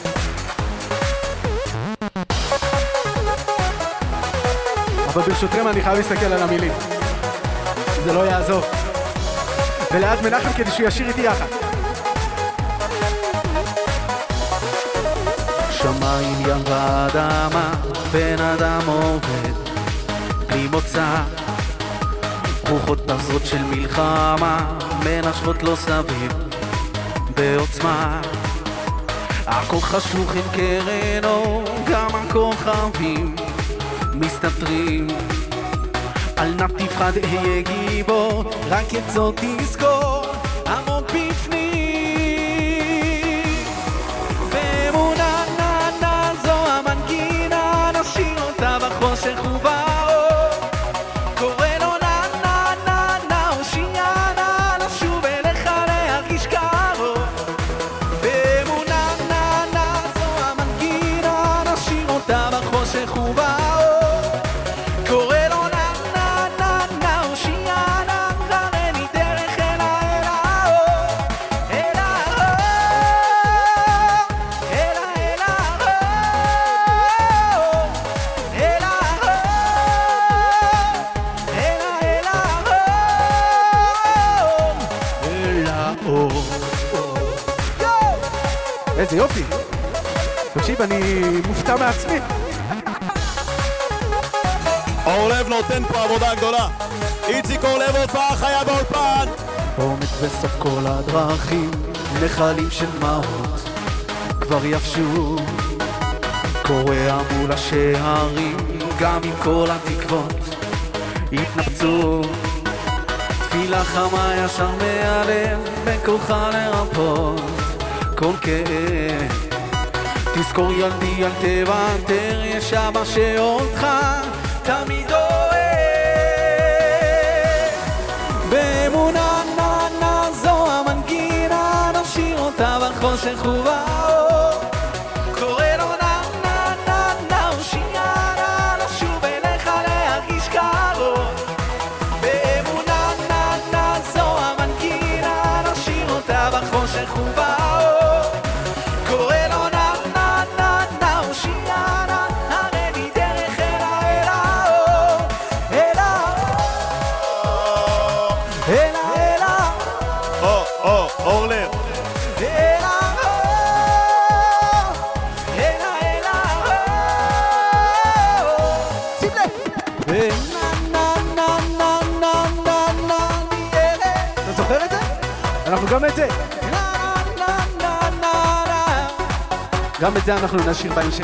אבל ברשותכם אני חייב להסתכל על המילים, זה לא יעזור. וליד מנחם כדי שהוא ישיר איתי יחד. שמיים ים ואדמה, בן אדם עובד בלי מוצא, רוחות נזרות של מלחמה מנשבות לא סביב בעוצמה. הכל חשוך עם קרן אור, גם הכוכבים מסתתרים. אל נא תפחד, אהיה גיבור, רק את זאת תזכור עמוק בפנים. ואמונה ננה זו המנגינה, נשאיר אותה בחושך ובאור. קורא לו ננה ננה הושיענה, לשוב אליך להרגיש קרוב. ואמונה ננה זו המנגינה, נשאיר אותה בחושך ובאור. קורא לו ננה ננה הושיענה, הראני דרך אל האל. מקשיב, אני מופתע מעצמי. אורלב נותן פה עבודה גדולה. איציק אורלב הופעה חיה באולפן. עומק וסוף כל הדרכים, נחלים של מהות כבר יפשו, קורע מול השערים, גם עם כל התקוות התנפצו. תפילה חמה ישר מהלב, בין כולך לרפות כל כאב. תזכור ילדי, אל תוותר, יש אבא שאותך תמיד אוהב. באמונה נענה זו המנגינה, נשאיר אותה בחושך ובאור. קורא לו נע נע נע נע ושירה, נשוב אליך להרגיש קרוב. באמונה נענה זו המנגינה, נשאיר אותה בחושך ובאור. קורא לו נע נע נע נע ושירה, הרי לי דרך אל האור, אל האור, אל האור. אורלב. אל האור, אל האור. שים לב. נה נה נה נה נה נה נה. אתה זוכר את זה? אנחנו גם את זה. גם את זה אנחנו נשאיר בהמשך.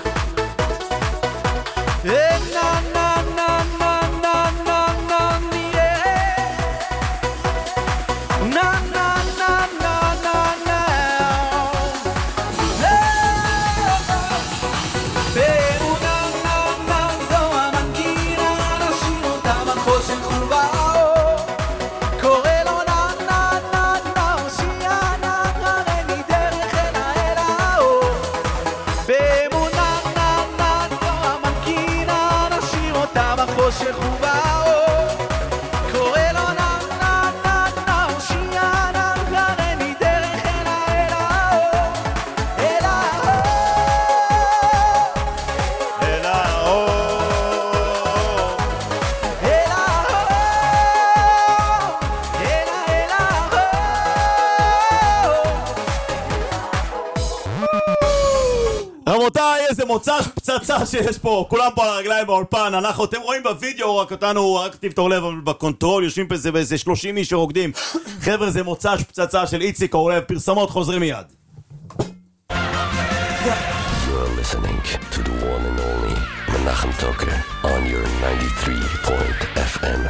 רבותיי, איזה מוצ"ש פצצה שיש פה, כולם פה על הרגליים באולפן. אתם רואים בווידאו רק אותנו, רק תפתור לב בקונטרול, יושבים פה איזה 30 איש שרוקדים. חבר'ה, זה מוצ"ש פצצה של איציק אורלב. פרסמות, חוזרים מיד. You're listening to the one and only Menachem Toker on your 93.FM.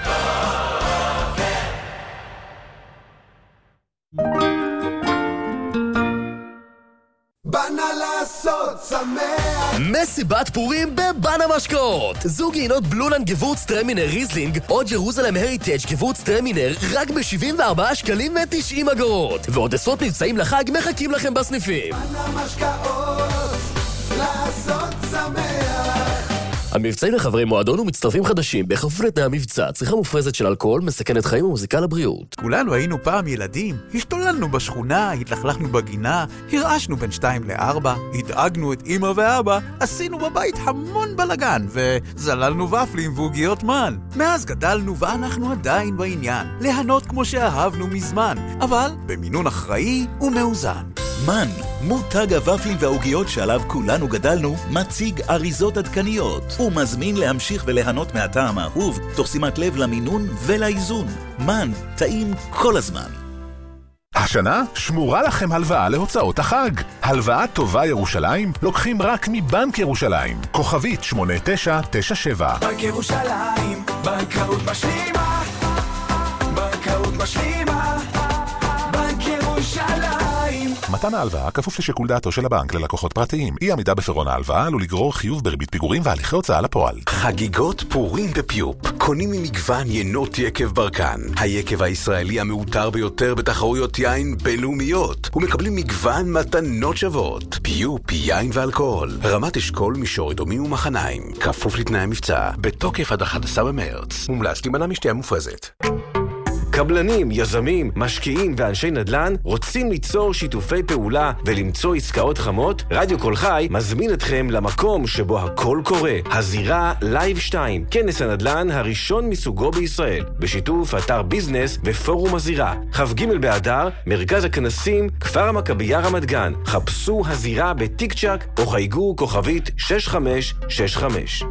בנה לעשות שמח. מסיבת פורים בבנה משקאות. זוג יינות בלולן גבורץ טרמינר ריזלינג או ג'רוזלם הריטג' גבורץ טרמינר רק ב-74 שקלים ו-90 אגורות. ועוד עשרות מבצעים לחג מחכים לכם בסניפים. בנה משקאות לעשות שמח. המבצעים לחברי מועדון ומצטרפים חדשים בכפוף לתנאי המבצע. צריכה מופרזת של אלכוהול מסכנת חיים ומזיקה לבריאות. כולנו היינו פעם ילדים, השתוללנו בשכונה, התלכלכנו בגינה, הרעשנו בין 2 ל-4, הדאגנו את אמא ואבא, עשינו בבית המון בלגן, וזללנו ופלים ועוגיות מן. מאז גדלנו ואנחנו עדיין בעניין, ליהנות כמו שאהבנו מזמן, אבל במינון אחראי ומאוזן. מן, מותג הוואפלים והעוגיות שעליו כולנו גדלנו, מציג אריזות עדכניות ומזמין להמשיך וליהנות מהטעם האהוב, תוך שימת לב למינון ולאיזון. מן, טעים כל הזמן. השנה שמורה לכם הלוואה להוצאות החג. הלוואה טובה ירושלים לוקחים רק מבנק ירושלים. כוכבית 8997. בנק ירושלים, בנקאות משלימה. בנקאות משלימה. בנק ירושלים. מתן ההלוואה כפוף לשיקול דעתו של הבנק ללקוחות פרטיים. אי עמידה בפירעון ההלוואה עלול לגרור חיוב בריבית פיגורים והליכי הוצאה לפועל. חגיגות פורים בפיופ. קונים ממגוון יינות יקב ברקן. היקב הישראלי המעוטר ביותר בתחרויות יין בינלאומיות. ומקבלים מגוון מתנות שוות. פיופ, יין ואלכוהול. רמת אשכול, מישור אדומים ומחניים. כפוף לתנאי המבצע. בתוקף עד 11 במרץ. מומלץ להימנע משתייה מופרזת. קבלנים, יזמים, משקיעים ואנשי נדל"ן רוצים ליצור שיתופי פעולה ולמצוא עסקאות חמות? רדיו קול חי מזמין אתכם למקום שבו הכל קורה. הזירה לייב 2, כנס הנדל"ן הראשון מסוגו בישראל, בשיתוף אתר ביזנס ופורום הזירה. כ"ג באדר, מרכז הכנסים, כפר המכבייה רמת גן. חפשו הזירה בטיק צ'ק או חייגו כוכבית 6565.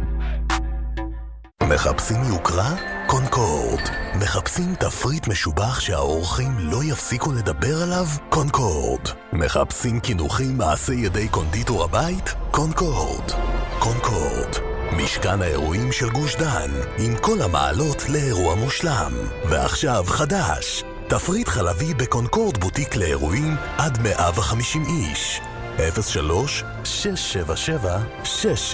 מחפשים יוקרה? קונקורד. מחפשים תפריט משובח שהאורחים לא יפסיקו לדבר עליו? קונקורד. מחפשים כינוחים מעשי ידי קונדיטור הבית? קונקורד. קונקורד. משכן האירועים של גוש דן, עם כל המעלות לאירוע מושלם. ועכשיו חדש, תפריט חלבי בקונקורד בוטיק לאירועים עד 150 איש. 03-677-6600.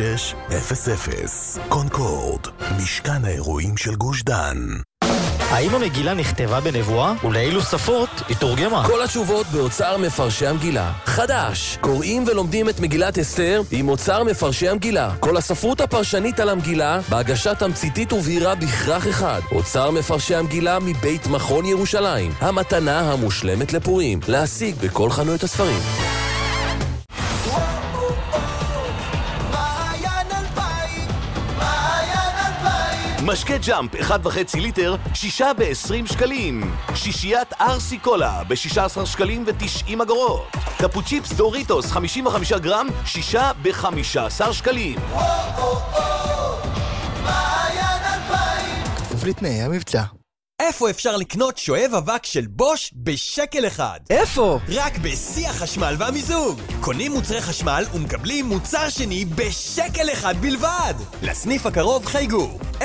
קונקורד, משכן האירועים של גוש דן. האם המגילה נכתבה בנבואה? ולאילו שפות היא תורגמה? כל התשובות באוצר מפרשי המגילה. חדש! קוראים ולומדים את מגילת אסתר עם אוצר מפרשי המגילה. כל הספרות הפרשנית על המגילה בהגשה תמציתית ובהירה בכרך אחד. אוצר מפרשי המגילה מבית מכון ירושלים. המתנה המושלמת לפורים. להשיג בכל חנויות הספרים. משקה ג'אמפ 1.5 ליטר, 6 ב-20 שקלים. שישיית ארסי קולה ב-16 שקלים ו-90 אגורות. קפוצ'יפס דוריטוס 55 גרם, 6 ב-15 שקלים. כפוף לתנאי המבצע. איפה אפשר לקנות שואב אבק של בוש בשקל אחד? איפה? רק בשיא החשמל והמיזוג. קונים מוצרי חשמל ומקבלים מוצר שני בשקל אחד בלבד. לסניף הקרוב חייגו 03-504-5000.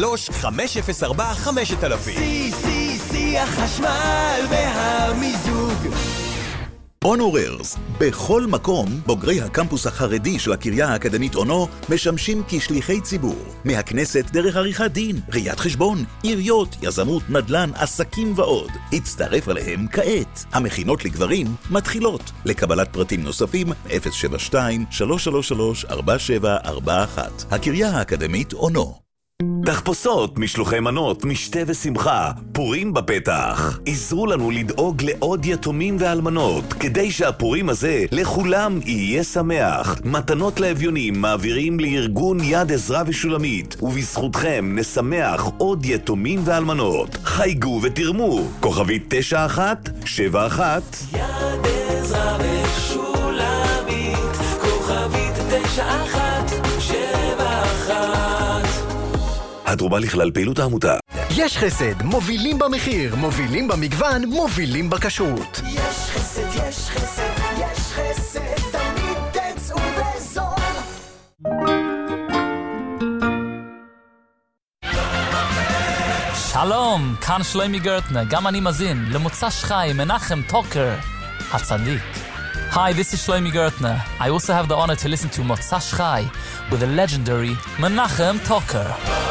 שיא החשמל והמיזוג. אונוררס. בכל מקום, בוגרי הקמפוס החרדי של הקריה האקדמית אונו משמשים כשליחי ציבור. מהכנסת דרך עריכת דין, ראיית חשבון, עיריות, יזמות, נדל"ן, עסקים ועוד. הצטרף עליהם כעת. המכינות לגברים מתחילות. לקבלת פרטים נוספים 072-333-4741. הקריה האקדמית אונו. תחפושות, משלוחי מנות, משתה ושמחה, פורים בפתח. עזרו לנו לדאוג לעוד יתומים ואלמנות, כדי שהפורים הזה לכולם יהיה שמח. מתנות לאביונים מעבירים לארגון יד עזרה ושולמית, ובזכותכם נשמח עוד יתומים ואלמנות. חייגו ותרמו, כוכבית 9171. יד עזרה ושולמית, כוכבית 9171. התרומה לכלל פעילות העמותה. יש חסד, מובילים במחיר, מובילים במגוון, מובילים בכשרות. יש חסד, יש חסד, יש חסד, תמיד תצאו בזול. שלום, כאן שלומי גרטנר, גם אני מזין למוצ"ש חי מנחם טוקר, הצדיק. Hi, this is Shlomi Gertner. I also have the honor to listen to Motzash Chai with the legendary Menachem Toker.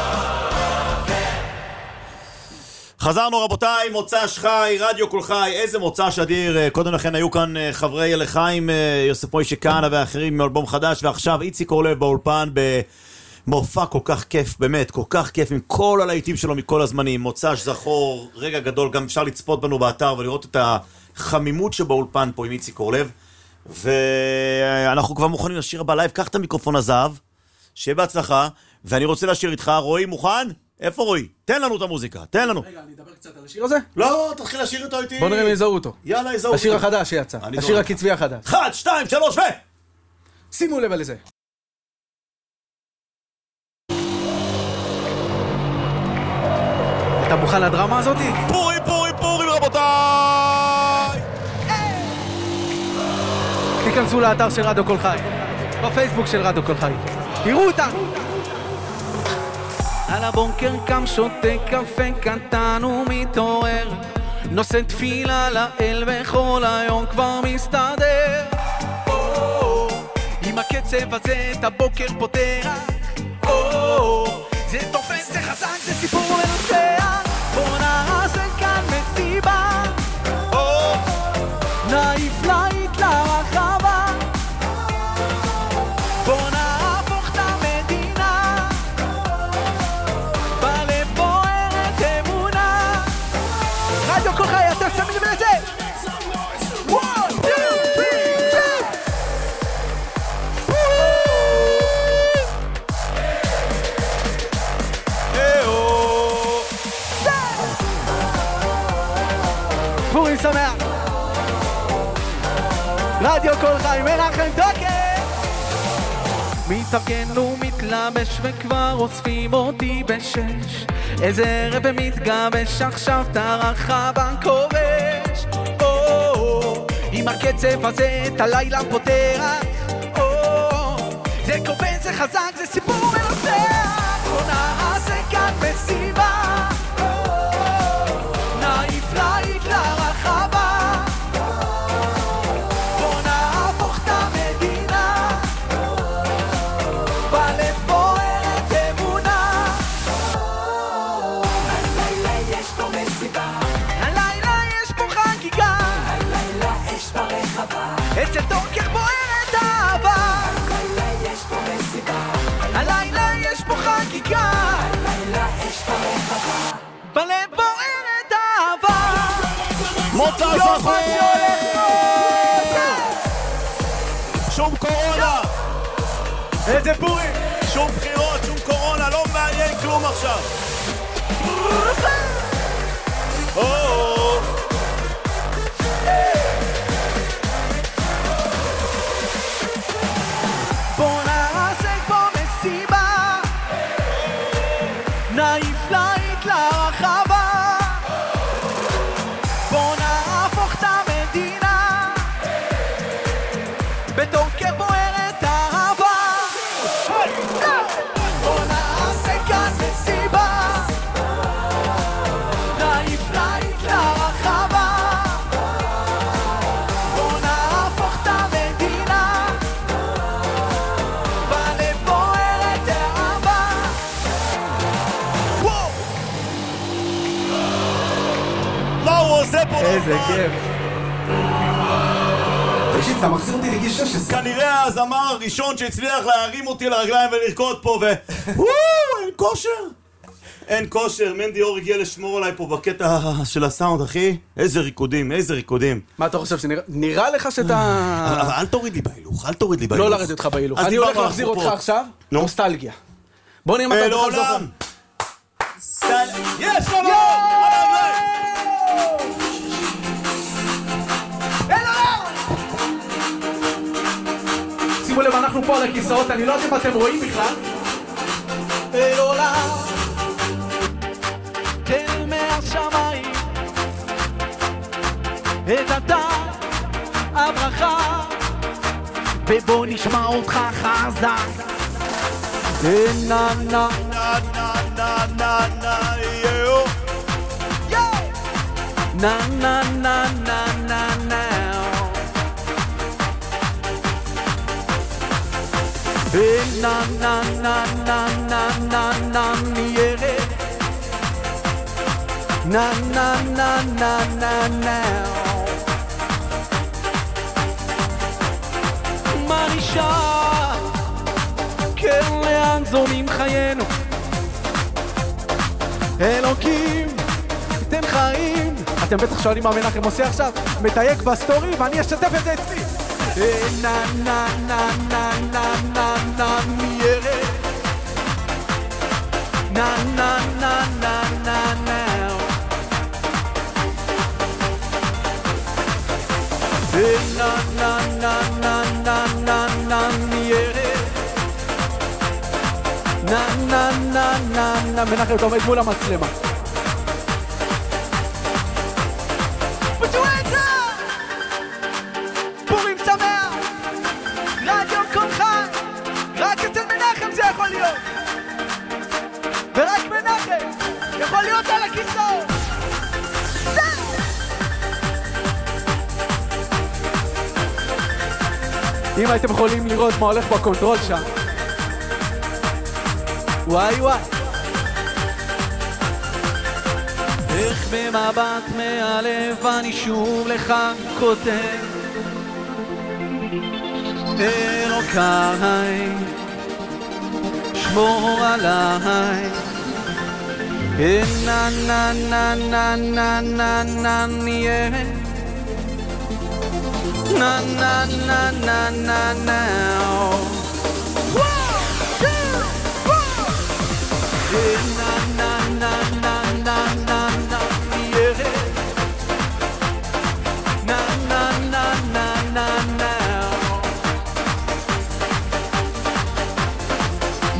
חזרנו רבותיי, מוצ"ש חי, רדיו קול חי, איזה מוצ"ש אדיר. קודם לכן היו כאן חברי לחיים, יוסף מוישה כהנא ואחרים מאלבום חדש, ועכשיו איציק אורלב באולפן במופע כל כך כיף, באמת, כל כך כיף, עם כל הלהיטים שלו מכל הזמנים. מוצ"ש זכור, רגע גדול, גם אפשר לצפות בנו באתר ולראות את החמימות שבאולפן פה עם איציק אורלב. ואנחנו כבר מוכנים לשיר בלייב. קח את המיקרופון הזהב, שיהיה בהצלחה, ואני רוצה לשיר איתך. רועי מוכן? איפה רועי? תן לנו את המוזיקה, תן לנו. רגע, אני אדבר קצת על השיר הזה? לא, תתחיל לשיר איתו איתי. בוא נראה אם יזהו אותו. יאללה, יזהו אותו. השיר החדש שיצא, השיר הקצבי החדש. 1, 2, 3 ו... שימו לב לזה. אתה מוכן לדרמה הזאת? פורים, פורים, פורים רבותיי! תיכנסו לאתר של רדיו קול חי, בפייסבוק של רדיו קול חי, תראו אותנו! על הבונקר קם שותה קפה קטן ומתעורר, נושא תפילה לאל וכל היום כבר מסתדר. עם הקצב הזה את הבוקר פותח, זה תופס, זה חזק, זה סיפור מנצח. בוא נעשה כאן מסיבה, נעיף להיט לרחבה, בוא נהפוך את המדינה, בלב בוערת אמונה. שמח. רדיו כל חי, מנחם טוקר. מתארגן ומתלבש וכבר אוספים אותי בשש. איזה ערב מתגבש עכשיו את הרחבה כובש. עם הקצב הזה את הלילה פותח. זה קופץ, זה חזק, זה סיפור מנצח. בוא נעשה כאן מסיבה, נעיף להיט לרחבה. בוא נהפוך את המדינה, בלב בוערת אמונה. הלילה יש פה מסיבה, הלילה יש פה חגיגה, הלילה אש ברחבה, אצל טוקר בוערת אהבה. הלילה יש פה חגיגה, הלילה אש ברחבה, בלב בוערת אהבה. מוצא זכור! שום קורונה! איזה פורים! שום בחירות, שום קורונה, לא מעניין כלום עכשיו! בוא נעשה פה מסיבה, נעיף להיט לרחבה. בוא נהפוך את המדינה, בטוקר בוערת אהבה. בוא נעשה כאן מסיבה, נעיף להיט לרחבה. בוא נהפוך את המדינה, בלב בוערת אהבה. מה הוא עושה פה? איזה כיף. תקשיב, אתה מחזיר אותי לגיל 16. כנראה הזמר הראשון שהצליח להרים אותי לרגליים ולרקוד פה אין כושר. אין כושר, מנדי אור הגיע לשמור עליי פה בקטע של הסאונד, אחי. איזה ריקודים, איזה ריקודים. מה אתה חושב, נראה לך שאתה... אבל אל תוריד לי בהילוך, אל תוריד לי בהילוך. לא לרדת אותך בהילוך. אני הולך להחזיר אותך עכשיו, נוסטלגיה. בוא נראה מה אתה בכלל זוכר. יש לו! שימו לב, אנחנו פה על הכיסאות, אני לא יודע אם אתם רואים בכלל. אל עולם, תן מהשמיים את הטעם, הברכה, ובוא נשמע אותך חזק. נה נה נה נה נה נה נה יו נה נה נה נה נה נה na na na na na na na yere na na na na na na מרגישה כן לאן זונים חיינו אלוקים תן חיים. אתם בטח שואלים מה מנחם עושה עכשיו, מתייק בסטורי ואני אשתף את זה אצלי. na na na na na na na miere na na na na na na na na na na na na na miere na na na na na מנחם אתה עומד מול המצלמה. ורק מנחם יכול להיות על הכיסאות. אם הייתם יכולים לראות מה הולך בקונטרול שם, וואי וואי. איך במבט מהלב אני שוב לך כותב אלוקיי שמור עליי na na na na na na na yeah na na na na na na na na na na na na na yeah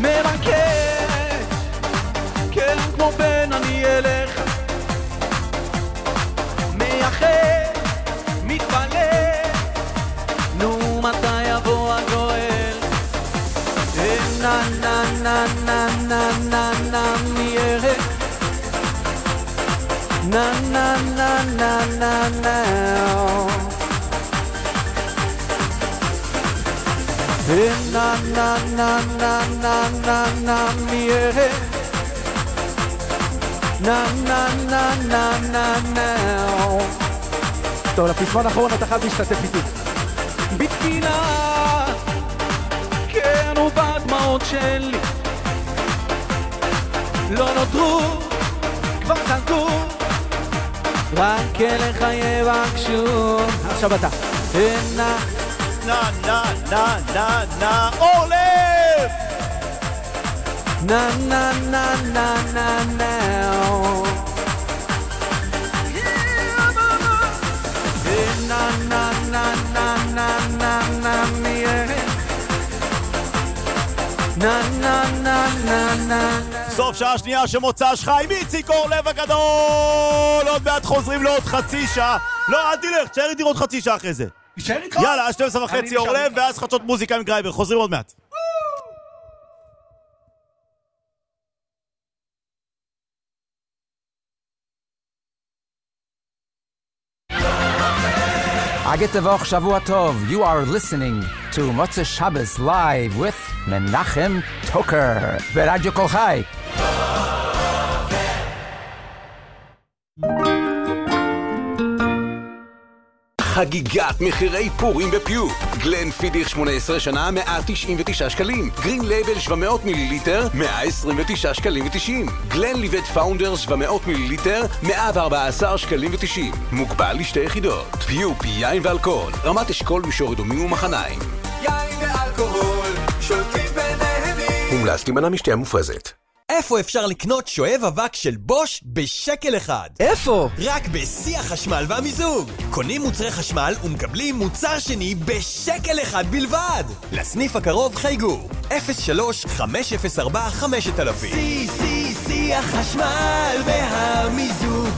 מבקש, כן כמו בן אני אליך, מייחד, מתפלל, נו מתי יבוא הגואל, נה נה נה נה נה נה נה מייחד, נה נה נה נה נה נה na na na na na na na mire na na na na na na טוב, לפזמון האחרון אתה חייב להשתתף איתי בתפילה כן ובדמעות שלי לא נותרו כבר זנקו רק אליך יבקשו עכשיו אתה na na na na na Orlev na na na na na na na na na na na na na na na na na na סוף שעה שנייה שמוצ"ש חי מאיציק אורלב הגדול עוד מעט חוזרים לעוד חצי שעה לא, אל תלך, תשאר איתי עוד חצי שעה אחרי זה יאללה, 12:30 אורלב ואז חדשות מוזיקה עם גרייבר, חוזרים עוד מעט Agit Tevach Shavua Tov, you are listening to Motzei Shabbos live with Menachem Toker, ברדיו כל חי. חגיגת מחירי פורים בפיופ. גלן פידיך 18 שנה 199 שקלים. גרין לייבל 700 מיליליטר 129 שקלים ו90. גלן ליבט פאונדרס 700 מיליליטר 114 שקלים ו90. מוגבל לשתי יחידות. פיופ, יין ואלכוהול. רמת אשכול מישור אדומים ומחניים. יין ואלכוהול שולטים ונהנים. מומלץ להימנע משתייה מופרזת. איפה אפשר לקנות שואב אבק של בוש בשקל אחד? איפה? רק בשיא החשמל והמיזוג. קונים מוצרי חשמל ומקבלים מוצר שני בשקל אחד בלבד. לסניף הקרוב חייגו 03-504-5000. שיא החשמל והמיזוג.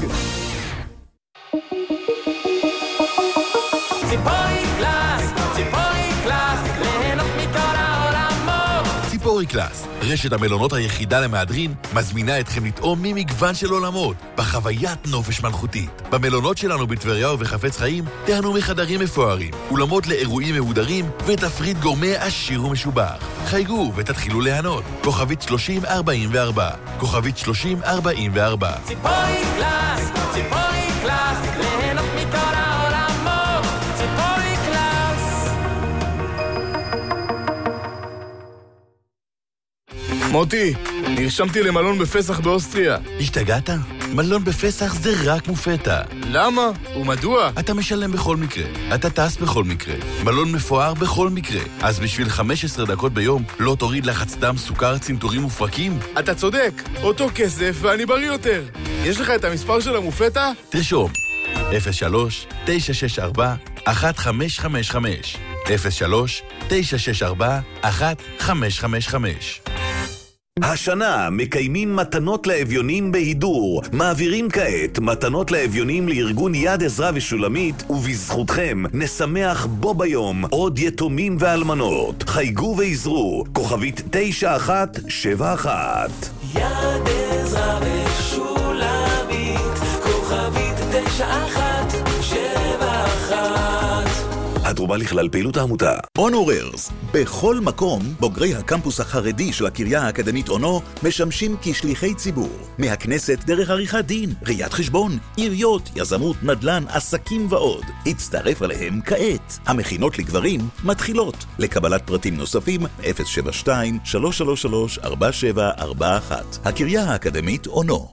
ציפורי קלאס, ליהנות מכל העולמות. ציפורי קלאס, רשת המלונות היחידה למהדרין, מזמינה אתכם לטעום ממגוון של עולמות, בחוויית נופש מלכותית. במלונות שלנו בטבריה ובחפץ חיים, תהנו מחדרים מפוארים, אולמות לאירועים מהודרים, ותפריט גורמי עשיר ומשובח. חייגו ותתחילו ליהנות. כוכבית 3044. כוכבית 3044. ציפורי קלאס, ליהנות מכל העולמות. ציפורי קלאס. מוטי, נרשמתי למלון בפסח באוסטריה. השתגעת? מלון בפסח זה רק מופתע. למה? ומדוע? אתה משלם בכל מקרה, אתה טס בכל מקרה, מלון מפואר בכל מקרה. אז בשביל 15 דקות ביום לא תוריד לחץ דם, סוכר, צנתורים ופרקים? אתה צודק, אותו כסף ואני בריא יותר. יש לך את המספר של המופתע? תרשום 03-964-1555 03-964-1555. השנה מקיימים מתנות לאביונים בהידור. מעבירים כעת מתנות לאביונים לארגון יד עזרא ושולמית, ובזכותכם נשמח בו ביום עוד יתומים ואלמנות. חייגו ועזרו, כוכבית 9171. יד עזרא ושולמית, כוכבית 9171. התרומה לכלל פעילות העמותה. אונוררס. בכל מקום, בוגרי הקמפוס החרדי של הקריה האקדמית אונו משמשים כשליחי ציבור. מהכנסת דרך עריכת דין, ראיית חשבון, עיריות, יזמות, נדל"ן, עסקים ועוד. הצטרף עליהם כעת. המכינות לגברים מתחילות. לקבלת פרטים נוספים 072-333-4741. הקריה האקדמית אונו.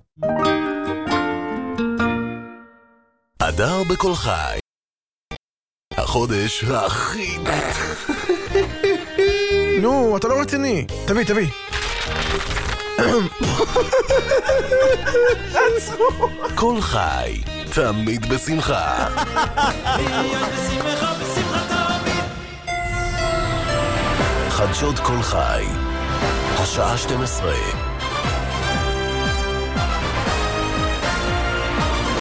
אדר בכל חי. החודש הכי... נו, אתה לא רציני. תביא. כל חי, תמיד בשמחה. חדשות כל חי. השעה 12.